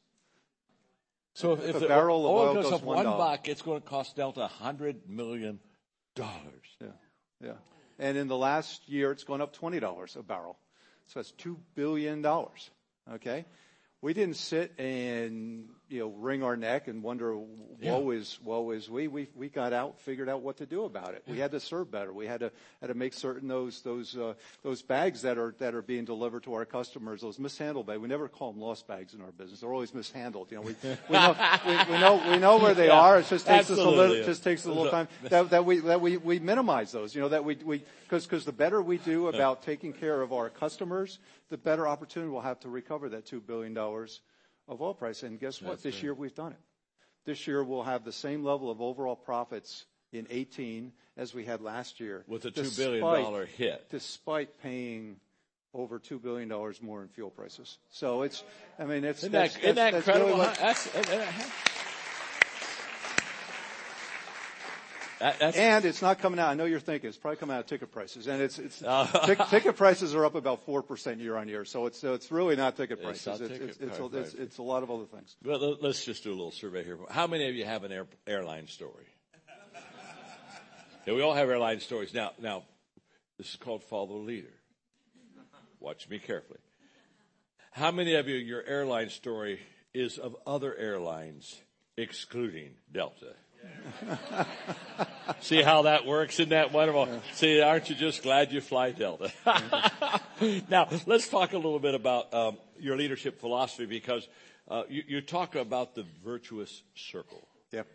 So if, if a the barrel oil, of oil goes goes up one one dollar. buck, it's going to cost Delta a hundred million dollars. Yeah, yeah. And in the last year, it's gone up twenty dollars a barrel. So that's two billion dollars, okay? We didn't sit and, you know, wring our neck and wonder, woe Yeah. is, woe is we. We, we got out, figured out what to do about it. We had to serve better. We had to, had to make certain those, those, uh, those bags that are, that are being delivered to our customers, those mishandled bags. We never call them lost bags in our business. They're always mishandled. You know, we, we know, we, we know, we know where they Yeah, are. It just takes us a little, absolutely. it just takes a little time that, that we, that we, we minimize those, you know, that we, we, cause, cause the better we do about taking care of our customers, the better opportunity we'll have to recover that two billion dollars of oil price. And guess what? That's this right. year we've done it. This year we'll have the same level of overall profits in eighteen as we had last year. With a two despite, billion dollars hit. Despite paying over two billion dollars more in fuel prices. So it's, I mean, it's, Isn't that's, that, isn't that's, that that's incredible? really what, That's, that, that's, and it's not coming out. I know you're thinking it's probably coming out of ticket prices, and it's it's Uh, tic, ticket prices are up about four percent year on year. So it's so it's really not ticket It's prices. not It's ticket it's, it's, price, a, it's right. it's a lot of other things. well, let's just do a little survey here. How many of you have an air, airline story? Yeah, we all have airline stories. Now, now, this is called follow the leader. Watch me carefully. How many of you, your airline story is of other airlines excluding Delta? See how that works? Isn't that wonderful? Yeah. See, aren't you just glad you fly Delta? Now, let's talk a little bit about um, your leadership philosophy, because uh, you, you talk about the virtuous circle. Yep.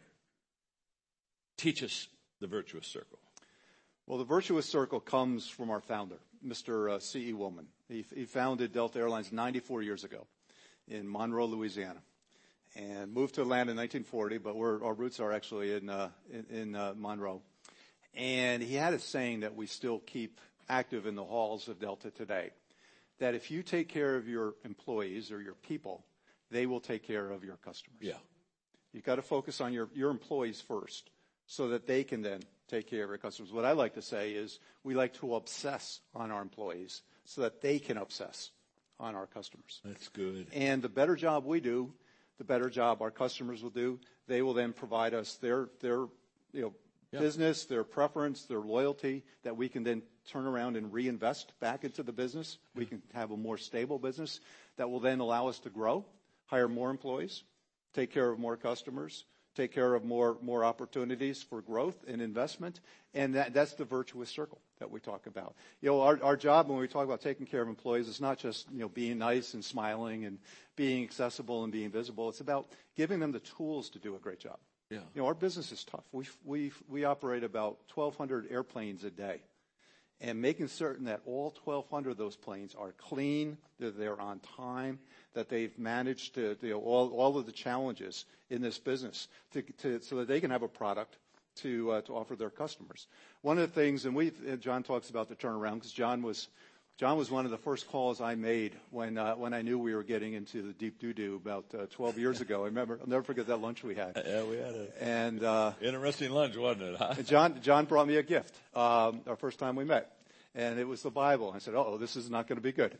Teach us the virtuous circle. Well, the virtuous circle comes from our founder, Mister Uh, C E. Woolman. He, he founded Delta Airlines ninety-four years ago in Monroe, Louisiana, and moved to Atlanta in nineteen forty, but we're, our roots are actually in, uh, in, in uh, Monroe. And he had a saying that we still keep active in the halls of Delta today, that if you take care of your employees or your people, they will take care of your customers. Yeah. You've got to focus on your, your employees first so that they can then take care of your customers. What I like to say is we like to obsess on our employees so that they can obsess on our customers. That's good. And the better job we do, the better job our customers will do. They will then provide us their, their you know, yeah. business, their preference, their loyalty that we can then turn around and reinvest back into the business. We can have a more stable business that will then allow us to grow, hire more employees, take care of more customers, take care of more, more opportunities for growth and investment. And that, that's the virtuous circle that we talk about. You know, our, our job when we talk about taking care of employees is not just, you know, being nice and smiling and being accessible and being visible. It's about giving them the tools to do a great job. Yeah. You know, our business is tough. We, we, we operate about twelve hundred airplanes a day. And making certain that all twelve hundred of those planes are clean, that they're on time, that they've managed to, you know, all, all of the challenges in this business to, to, so that they can have a product to, uh, to offer their customers. One of the things, and we, John talks about the turnaround, because John was, John was one of the first calls I made when, uh, when I knew we were getting into the deep doo-doo about uh, twelve years ago. I remember, I'll never forget that lunch we had. Yeah, we had a and, uh, interesting lunch, wasn't it? Huh? John, John brought me a gift, um, our first time we met. And it was the Bible. I said, oh, this is not going to be good.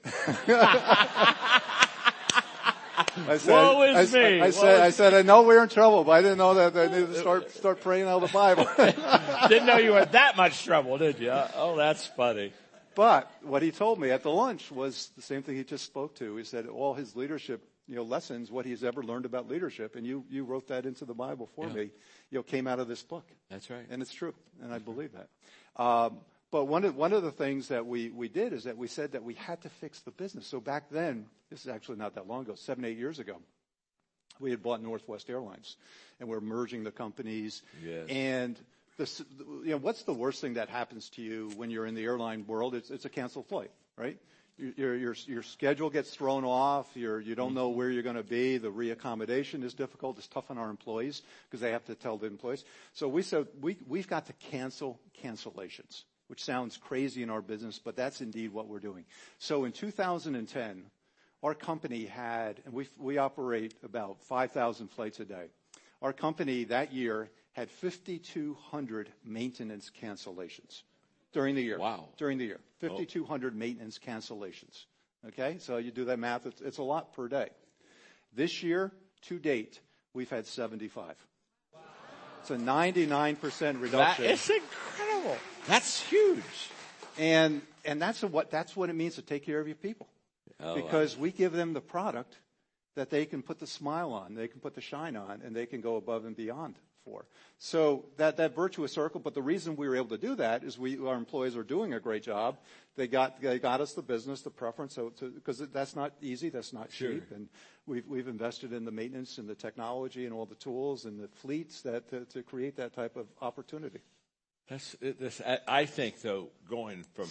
I said, Woe is I, me. I, I said, I said, I know we're in trouble, but I didn't know that I needed to start, start praying out of the Bible. Didn't know you were in that much trouble, did you? Oh, that's funny. But what he told me at the lunch was the same thing he just spoke to. He said all his leadership, you know, lessons, what he's ever learned about leadership, and you, you wrote that into the Bible for yeah. me, you know, came out of this book. That's right. And it's true, and I believe that. Um, But one of, one of the things that we, we did is that we said that we had to fix the business. So back then, this is actually not that long ago, seven, eight years ago, we had bought Northwest Airlines, and we're merging the companies. Yes. And this, you know, what's the worst thing that happens to you when you're in the airline world? It's, it's a canceled flight, right? Your, your, your schedule gets thrown off. You're, you don't know where you're going to be. The reaccommodation is difficult. It's tough on our employees because they have to tell the employees. So we said we, we've got to cancel cancellations, which sounds crazy in our business, but that's indeed what we're doing. So in two thousand ten, our company had, and we we operate about five thousand flights a day. Our company that year had fifty-two hundred maintenance cancellations during the year. Wow. During the year. fifty-two hundred oh. maintenance cancellations. Okay? So you do that math, it's, it's a lot per day. This year, to date, we've had seventy-five. Wow. It's a ninety-nine percent reduction. That is incredible. That's huge. And and that's what that's what it means to take care of your people. Oh, because wow. we give them the product that they can put the smile on, they can put the shine on, and they can go above and beyond for. So that, that virtuous circle, but the reason we were able to do that is we our employees are doing a great job. They got they got us the business, the preference, so because that's not easy, that's not sure. cheap, and we've we've invested in the maintenance and the technology and all the tools and the fleets that to, to create that type of opportunity. That's, that's, I think, though, going from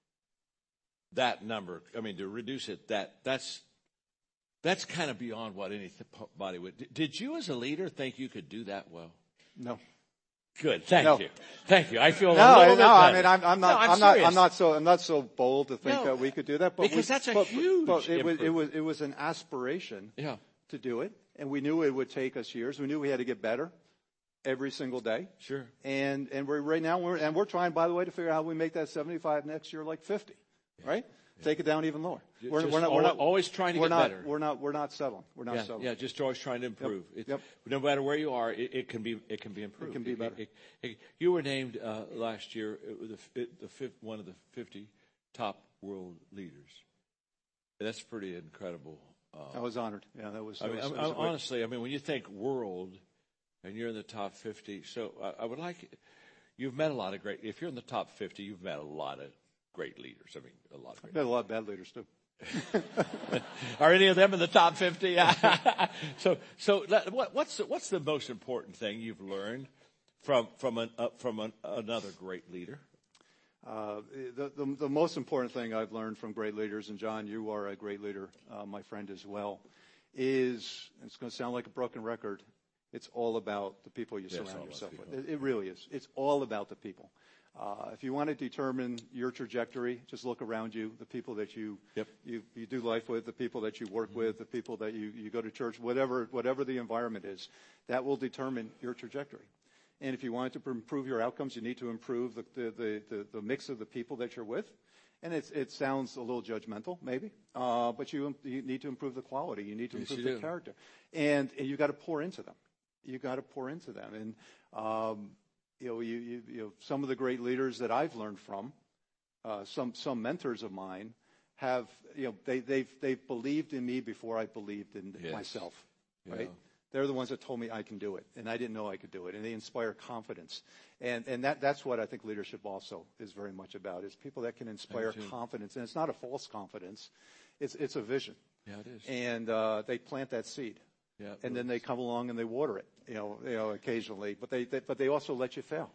that number, I mean, to reduce it, that that's that's kind of beyond what anybody would. Did you, as a leader, think you could do that well? No. Good. Thank no. you. Thank you. I feel no, a little no, bit better. I mean, I'm, I'm not. No, I'm, I'm not. I'm not so. I'm not so bold to think no, that we could do that. But because we, that's a but, huge. But it was, it was. It was an aspiration. Yeah. To do it, and we knew it would take us years. We knew we had to get better every single day. Sure. And and we're right now we're and we're trying, by the way, to figure out how we make that seventy-five next year like fifty. Yeah. Right. Yeah. Take it down even lower. We're, we're, not, we're not always trying to we're get not, better. We're not. We're not settling. We're not yeah, settling. Yeah, just always trying to improve. Yep. It's, yep. No matter where you are, it, it can be. It can be improved. It can be better. It, it, it, you were named uh, last year the, the fifth, one of the fifty top world leaders. That's pretty incredible. Uh, I was honored. Yeah, that was. I mean, was, I, was I, honestly, I mean, when you think world, and you're in the top fifty. So I, I would like, you've met a lot of great, if you're in the top fifty, you've met a lot of great leaders. I mean, a lot of great I've met a lot of bad leaders too. Are any of them in the top fifty? so, so what, what's the, what's the most important thing you've learned from from an, uh, from an, another great leader? Uh, the, the the most important thing I've learned from great leaders, and John, you are a great leader, uh, my friend as well, is, it's going to sound like a broken record, it's all about the people you Yeah, surround yourself with. It, it really is. It's all about the people. Uh, if you want to determine your trajectory, just look around you, the people that you Yep. you, you do life with, the people that you work mm-hmm. with, the people that you, you go to church, whatever whatever the environment is, that will determine your trajectory. And if you want to improve your outcomes, you need to improve the, the, the, the, the mix of the people that you're with. And it's, it sounds a little judgmental, maybe, uh, but you, you need to improve the quality. You need to yes, improve the character. And, and you got to pour into them. You got to pour into them. And, um, you know, you, you, you know, some of the great leaders that I've learned from, uh, some, some mentors of mine have, you know, they, they've, they've believed in me before I believed in yes. myself, yeah. right? They're the ones that told me I can do it, and I didn't know I could do it, and they inspire confidence. And, and that, that's what I think leadership also is very much about, is people that can inspire confidence. And it's not a false confidence. It's, it's a vision. Yeah, it is. And uh, they plant that seed. Yeah, and then they come along and they water it, you know, you know, occasionally. But they, they but they also let you fail.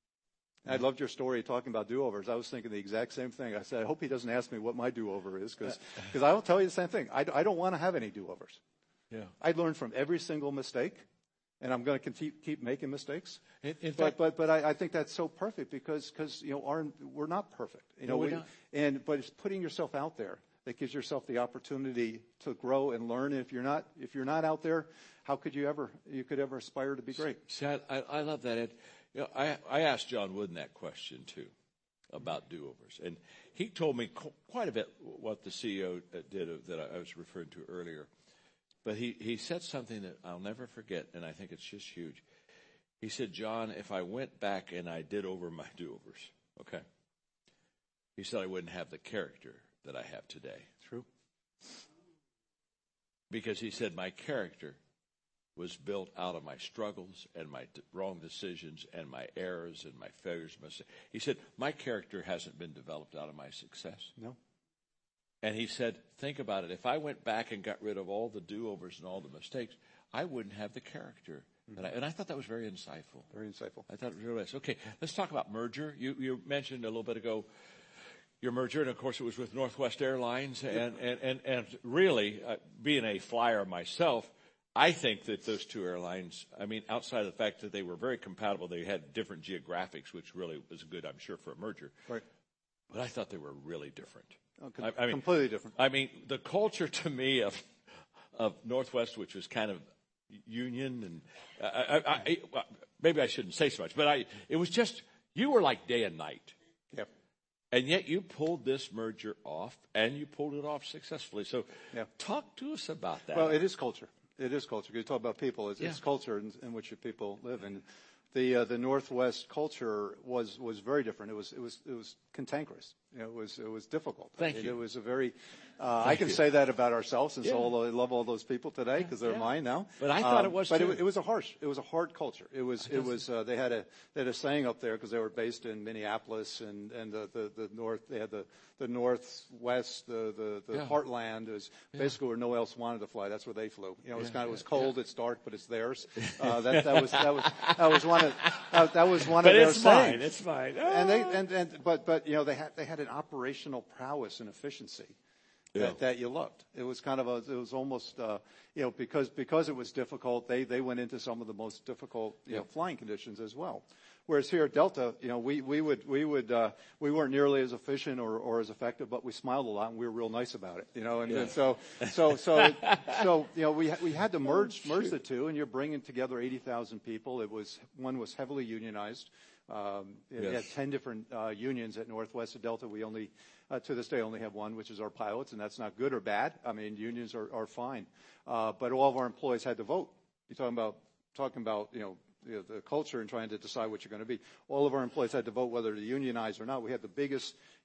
I loved your story talking about do-overs. I was thinking the exact same thing. I said, I hope he doesn't ask me what my do-over is, because I will tell you the same thing. I, I don't want to have any do-overs. Yeah. I learned from every single mistake, and I'm going to keep keep making mistakes. In, in but, fact, but but I, I think that's so perfect because because you know our, we're not perfect. You know, no, we're we, not. And but it's putting yourself out there that gives yourself the opportunity to grow and learn. And if you're not if you're not out there, how could you ever you could ever aspire to be great? See, I, I love that, Ed. You know, I I asked John Wooden that question too about do-overs, and he told me qu- quite a bit what the C E O did that I was referring to earlier. But he, he said something that I'll never forget, and I think it's just huge. He said, John, if I went back and I did over my do-overs, okay, he said I wouldn't have the character that I have today. True. Because he said my character was built out of my struggles and my d- wrong decisions and my errors and my failures. He said my character hasn't been developed out of my success. No. And he said, think about it. If I went back and got rid of all the do-overs and all the mistakes, I wouldn't have the character. Mm-hmm. That I, and I thought that was very insightful. Very insightful. I thought it was really nice. Okay, let's talk about merger. You, you mentioned a little bit ago your merger, and of course it was with Northwest Airlines. And, and, and, and really, uh, being a flyer myself, I think that those two airlines, I mean, outside of the fact that they were very compatible, they had different geographics, which really was good, I'm sure, for a merger. Right. But I thought they were really different. Oh, com- I, I mean, completely different. I mean, the culture to me of of Northwest, which was kind of union, and I, I, I, well, maybe I shouldn't say so much, but I, it was just, you were like day and night. Yep. And yet you pulled this merger off, and you pulled it off successfully. So yep. Talk to us about that. Well, it is culture. It is culture. You talk about people. It's, yeah. it's culture in, in which your people live. And the uh, the Northwest culture was was very different. It was it was it was cantankerous. You know, it was it was difficult. Thank I mean, you. It was a very. Uh, Thank I can you. say that about ourselves, and yeah. so all, I love all those people today because they're yeah. mine now. But I thought um, it was. But too. it, it was a harsh. It was a hard culture. It was. It was. Uh, they had a they had a saying up there because they were based in Minneapolis and and the the, the north. They had the the northwest. The the, the yeah. heartland is yeah. basically where no one else wanted to fly. That's where they flew. You know, it's yeah. kind of it was yeah. cold. Yeah. It's dark, but it's theirs. Uh, that that was that was that was one of that, that was one but of their it's sayings. fine. It's fine. Oh. And they and, and but but you know they had they had an operational prowess and efficiency that, yeah. that you loved. It was kind of a it was almost uh, you know because because it was difficult. They they went into some of the most difficult you yeah. know flying conditions as well. Whereas here at Delta, you know, we we would we would uh, we weren't nearly as efficient or, or as effective, but we smiled a lot and we were real nice about it, you know. And, yeah. and so so so so you know we we had to merge oh, merge the two, and you're bringing together eighty thousand people. It was one was heavily unionized. Um, it yes. had ten different uh, unions at Northwest. At Delta, we only uh, to this day only have one, which is our pilots, and that's not good or bad. I mean, unions are are fine, uh, but all of our employees had to vote. You're talking about talking about you know. You know, the culture and trying to decide what you're going to be. All of our employees had to vote whether to unionize or not. We had the biggest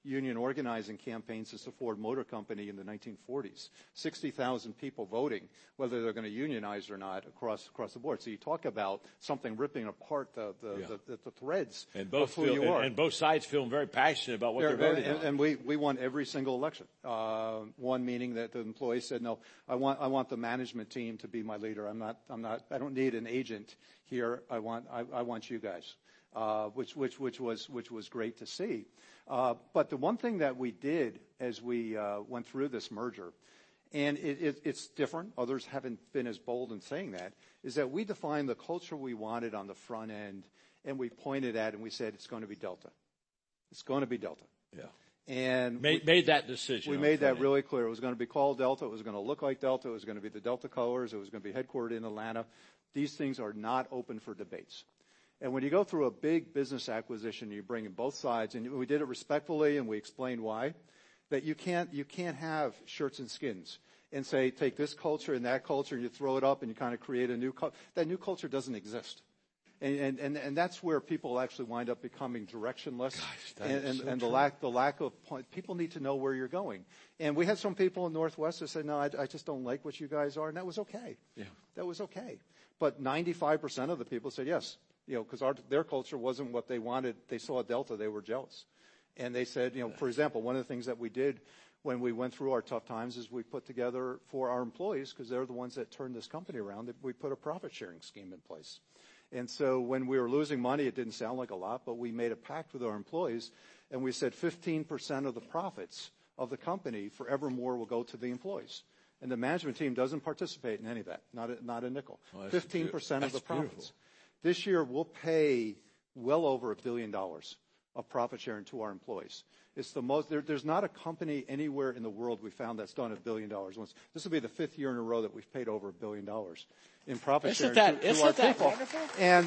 union organizing campaigns as the Ford Motor Company in the nineteen forties. sixty thousand people voting whether they're going to unionize or not across across the board. So you talk about something ripping apart the the, Yeah. the, the, the threads And both of who feel, you and, are. and both sides feel very passionate about what they're, They're- voting and, on. and we, we won every single election. Uh, one meaning that the employees said, no, I want I want the management team to be my leader. I'm not I'm not I don't need an agent here. I want I, I want you guys. Uh, which which which was which was great to see. Uh, but the one thing that we did as we uh, went through this merger, and it, it, it's different, others haven't been as bold in saying that, is that we defined the culture we wanted on the front end, and we pointed at it and we said it's going to be Delta. It's going to be Delta. Yeah. And Made, we, made that decision. we on made that front end. really clear. It was going to be called Delta. It was going to look like Delta. It was going to be the Delta colors. It was going to be headquartered in Atlanta. These things are not open for debates. And when you go through a big business acquisition, you bring in both sides, and we did it respectfully, and we explained why, that you can't you can't have shirts and skins and say take this culture and that culture and you throw it up and you kind of create a new culture. That new culture doesn't exist. And, and, and, and that's where people actually wind up becoming directionless. Gosh, that and is and, so and the true. lack the lack of point. People need to know where you're going. And we had some people in Northwest that said, no, I, I just don't like what you guys are. And that was okay. Yeah. That was okay. But ninety-five percent of the people said yes. You know, because their culture wasn't what they wanted. They saw Delta, they were jealous. And they said, you know, for example, one of the things that we did when we went through our tough times is we put together for our employees, because they're the ones that turned this company around, that we put a profit-sharing scheme in place. And so when we were losing money, it didn't sound like a lot, but we made a pact with our employees, and we said fifteen percent of the profits of the company forevermore will go to the employees. And the management team doesn't participate in any of that, not a, not a nickel. Well, fifteen percent of the that's beautiful. profits. This year, we'll pay well over a billion dollars of profit sharing to our employees. It's the most. There, there's not a company anywhere in the world we found that's done a billion dollars once. This will be the fifth year in a row that we've paid over a billion dollars in profit Isn't sharing that- to, to isn't our that people. wonderful? And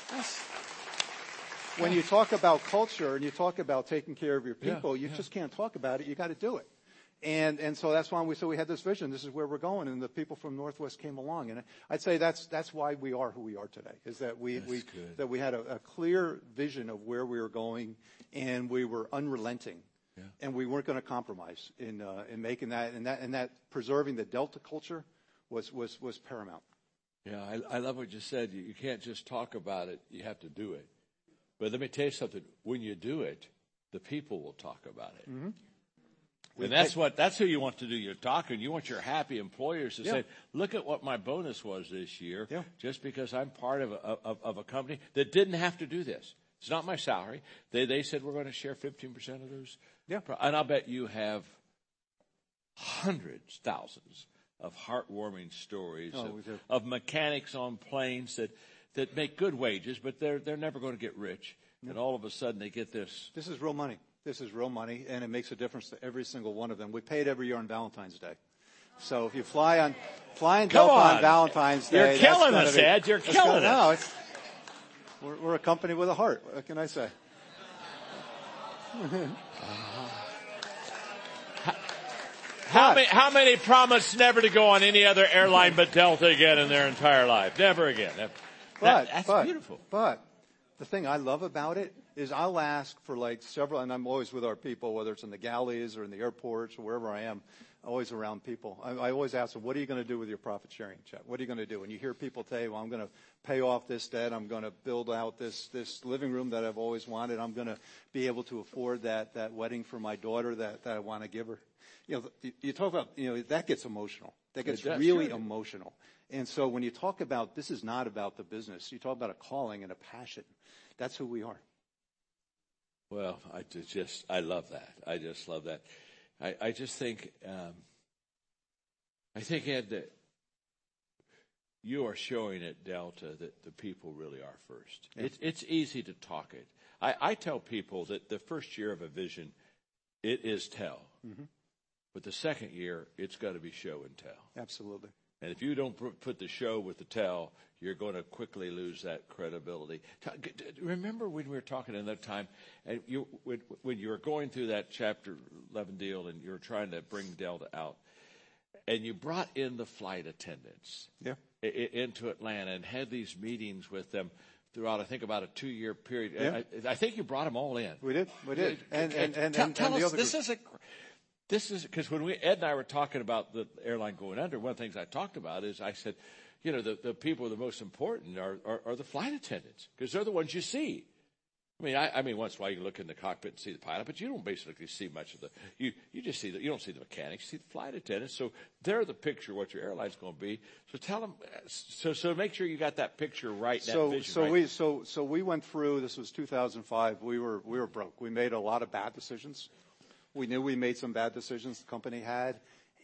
when you talk about culture and you talk about taking care of your people, Yeah, you yeah. just can't talk about it. You got to do it. And and so that's why we so we had this vision. This is where we're going, and the people from Northwest came along. And I'd say that's that's why we are who we are today. Is that we That's we good. that we had a, a clear vision of where we were going, and we were unrelenting, Yeah. and we weren't going to compromise in uh, in making that and that and that preserving the Delta culture was was was paramount. Yeah, I, I love what you said. You, you can't just talk about it. You have to do it. But let me tell you something. When you do it, the people will talk about it. Mm-hmm. And that's what, that's who you want to do your talking. You want your happy employers to Yeah. say, look at what my bonus was this year, Yeah. just because I'm part of a, of, of a company that didn't have to do this. It's not my salary. They, they said we're going to share fifteen percent of those. Yeah. And I'll bet you have hundreds, thousands of heartwarming stories Oh, of, we do. of mechanics on planes that, that make good wages, but they're, they're never going to get rich. And all of a sudden they get this. This is real money. This is real money, and it makes a difference to every single one of them. We pay it every year on Valentine's Day. So if you fly on flying Come Delta on. on. Valentine's Day, You're that's killing gonna us, be- Ed. You're that's killing gonna- us. No, it's, we're, we're a company with a heart. What can I say? How many, how many promise never to go on any other airline but Delta again in their entire life? Never again. That- But, that's but, beautiful. But the thing I love about it is I'll ask for like several, and I'm always with our people, whether it's in the galleys or in the airports or wherever I am, always around people. I, I always ask them, what are you going to do with your profit sharing check? What are you going to do? And you hear people say, well, I'm going to pay off this debt. I'm going to build out this, this living room that I've always wanted. I'm going to be able to afford that, that wedding for my daughter that, that I want to give her. You know, you, you talk about, you know, that gets emotional. That gets It does, really sure. emotional. And so when you talk about, this is not about the business. You talk about a calling and a passion. That's who we are. Well, I ju- just, I love that. I just love that. I, I just think, um, I think, Ed, that you are showing at Delta that the people really are first. Yeah. It's, it's easy to talk it. I, I tell people that the first year of a vision, it is tell. Mm-hmm. But the second year, it's got to be show and tell. Absolutely. And if you don't pr- put the show with the tell, you're going to quickly lose that credibility. T- g- d- Remember when we were talking at that time, and you, when, when you were going through that Chapter eleven deal and you were trying to bring Delta out, and you brought in the flight attendants Yeah. i- i- into Atlanta and had these meetings with them throughout, I think, about a two-year period. Yeah. I, I think you brought them all in. We did. We did. And, and, and, tell, and, tell and the us, other this group. is a, this is, because when we, Ed and I were talking about the airline going under, one of the things I talked about is I said, you know, the, the people the most important are, are, are the flight attendants, because they're the ones you see. I mean, I, I mean, once in a while you look in the cockpit and see the pilot, but you don't basically see much of the, you, you just see the, you don't see the mechanics, you see the flight attendants. So they're the picture of what your airline's going to be. So tell them, so, so make sure you got that picture right, So, that vision so right. we, so, so we went through, this was two thousand five, we were, we were broke. We made a lot of bad decisions. We knew we made some bad decisions the company had,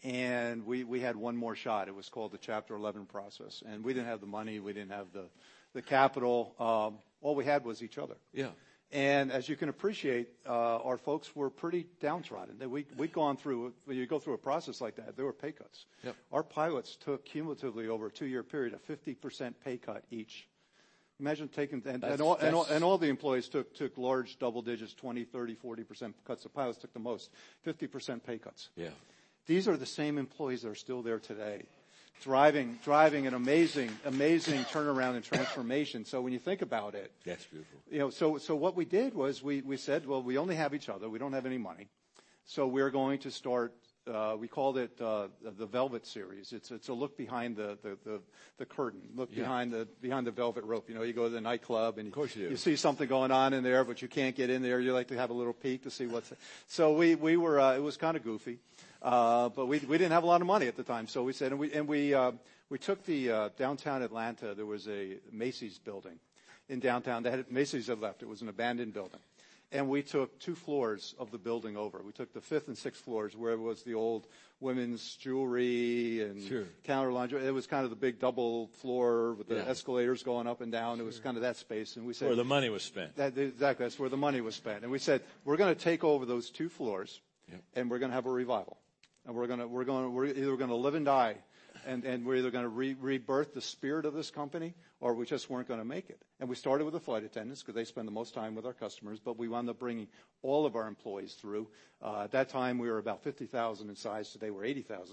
and we, we had one more shot. It was called the Chapter eleven process. And we didn't have the money, we didn't have the, the capital. Um, all we had was each other. Yeah. And as you can appreciate, uh, our folks were pretty downtrodden. We, we'd gone through, when you go through a process like that, there were pay cuts. Yep. Our pilots took cumulatively over a two-year period a fifty percent pay cut each. Imagine taking, and, and, all, and, all, and all the employees took, took large double digits, twenty, thirty, forty percent cuts. The pilots took the most, fifty percent pay cuts. Yeah. These are the same employees that are still there today, driving, driving an amazing, amazing turnaround and transformation. So when you think about it, That's beautiful. you know, so, so what we did was we, we said, well, we only have each other. We don't have any money. So we're going to start, uh, we called it, uh, the Velvet series. It's, it's a look behind the, the, the, the curtain, look Yeah. behind the, behind the velvet rope. You know, you go to the nightclub and Of course you do. you see something going on in there, but you can't get in there. You like to have a little peek to see what's, so we, we were, uh, it was kind of goofy. Uh, but we, we didn't have a lot of money at the time. So we said, and we, and we, uh, we took the, uh, downtown Atlanta. There was a Macy's building in downtown that had, Macy's had left. It was an abandoned building. And we took two floors of the building over. We took the fifth and sixth floors where it was the old women's jewelry and Sure. counter lingerie. It was kind of the big double floor with the Yeah. escalators going up and down. Sure. It was kind of that space. And we said, Where the money was spent. that, exactly, that's where the money was spent. And we said, we're going to take over those two floors, Yep. and we're going to have a revival. And we're going to, we're going to, we're either going to live and die, and, and we're either going to re- rebirth the spirit of this company, or we just weren't going to make it. And we started with the flight attendants because they spend the most time with our customers, but we wound up bringing all of our employees through. Uh, at that time, we were about fifty thousand in size. Today, we're eighty thousand.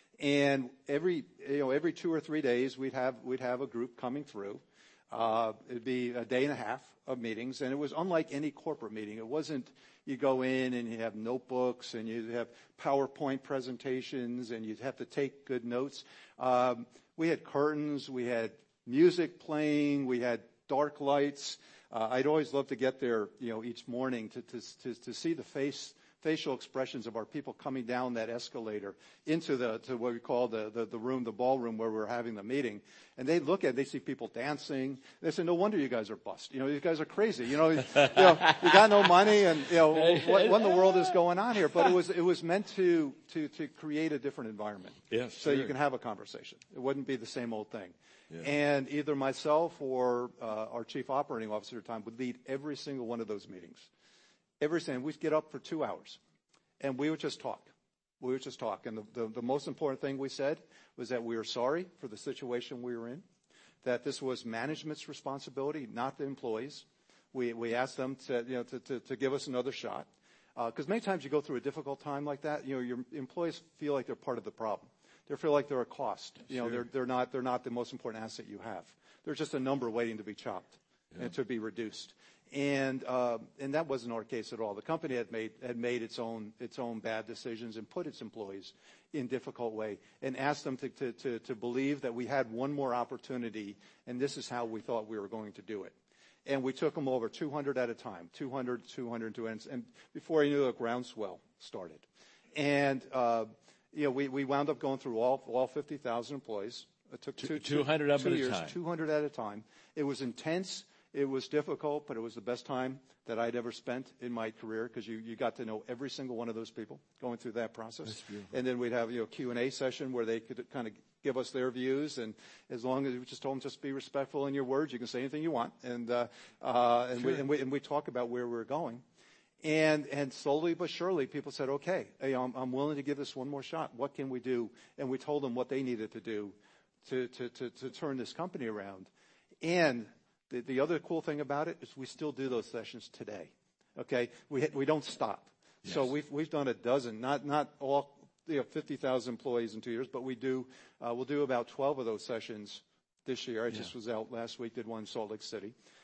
And every, you know, every two or three days, we'd have, we'd have a group coming through. Uh, it'd be a day and a half of meetings, and it was unlike any corporate meeting. It wasn't you go in and you have notebooks and you have PowerPoint presentations and you'd have to take good notes. Um, we had curtains, we had music playing, we had dark lights. Uh, I'd always love to get there, you know, each morning to to to, to see the face. facial expressions of our people coming down that escalator into the to what we call the, the, the room, the ballroom where we're having the meeting. And they look at it, they see people dancing. They say, no wonder you guys are bust. You know, you guys are crazy. You know, you, you know, you got no money and, you know, what, what in the world is going on here? But it was, it was meant to, to, to create a different environment. Yes, so sure. you can have a conversation. It wouldn't be the same old thing. Yeah. And either myself or uh, our chief operating officer at the time would lead every single one of those meetings. Every single, we'd get up for two hours, and we would just talk. We would just talk. And the, the, the most important thing we said was that we were sorry for the situation we were in, that this was management's responsibility, not the employees. We, we asked them to, you know, to, to, to give us another shot. Because uh, many times you go through a difficult time like that, you know, your employees feel like they're part of the problem. They feel like they're a cost. You know, Sure. they're, they're not, they're not the most important asset you have. They're just a number waiting to be chopped Yeah. and to be reduced. And uh, and that wasn't our case at all. The company had made had made its own its own bad decisions and put its employees in difficult way and asked them to, to to to believe that we had one more opportunity, and this is how we thought we were going to do it. And we took them over two hundred at a time, two hundred, two hundred, two hundred, and before you knew it, groundswell started. And uh, you know, we we wound up going through all all fifty thousand employees. It took two, two hundred of two them at a years, time. two hundred at a time. It was intense. It was difficult, but it was the best time that I'd ever spent in my career because you, you got to know every single one of those people going through that process. That's beautiful. And then we'd have, you know, Q and A session where they could kind of give us their views. And as long as we just told them just be respectful in your words, you can say anything you want. And, uh, uh, and, Sure. we, and we, and we talk about where we're going. And, and slowly but surely people said, okay, hey, I'm, I'm willing to give this one more shot. What can we do? And we told them what they needed to do to, to, to, to turn this company around. And The, the other cool thing about it is we still do those sessions today. Okay, we we don't stop. Yes. So we've we've done a dozen, not not all, you know, fifty thousand employees in two years, but we do uh, we'll do about twelve of those sessions this year. I Yeah. just was out last week, did one in Salt Lake City.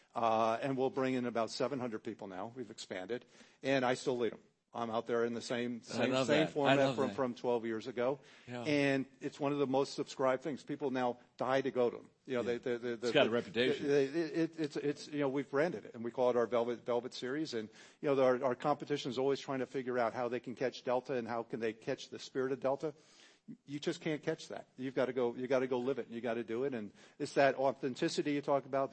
Uh, and we'll bring in about seven hundred people now. We've expanded. And I still lead them. I'm out there in the same same, same format from, from twelve years ago. Yeah. And it's one of the most subscribed things. People now die to go to them. You know, yeah. they, they, they, it's got they, a reputation. They, it, it, it's, it's, you know, we've branded it, and we call it our Velvet, Velvet Series. And, you know, our, our competition is always trying to figure out how they can catch Delta and how can they catch the spirit of Delta. You just can't catch that. You've got to go, you got to go live it. You got to do it. And it's that authenticity you talk about.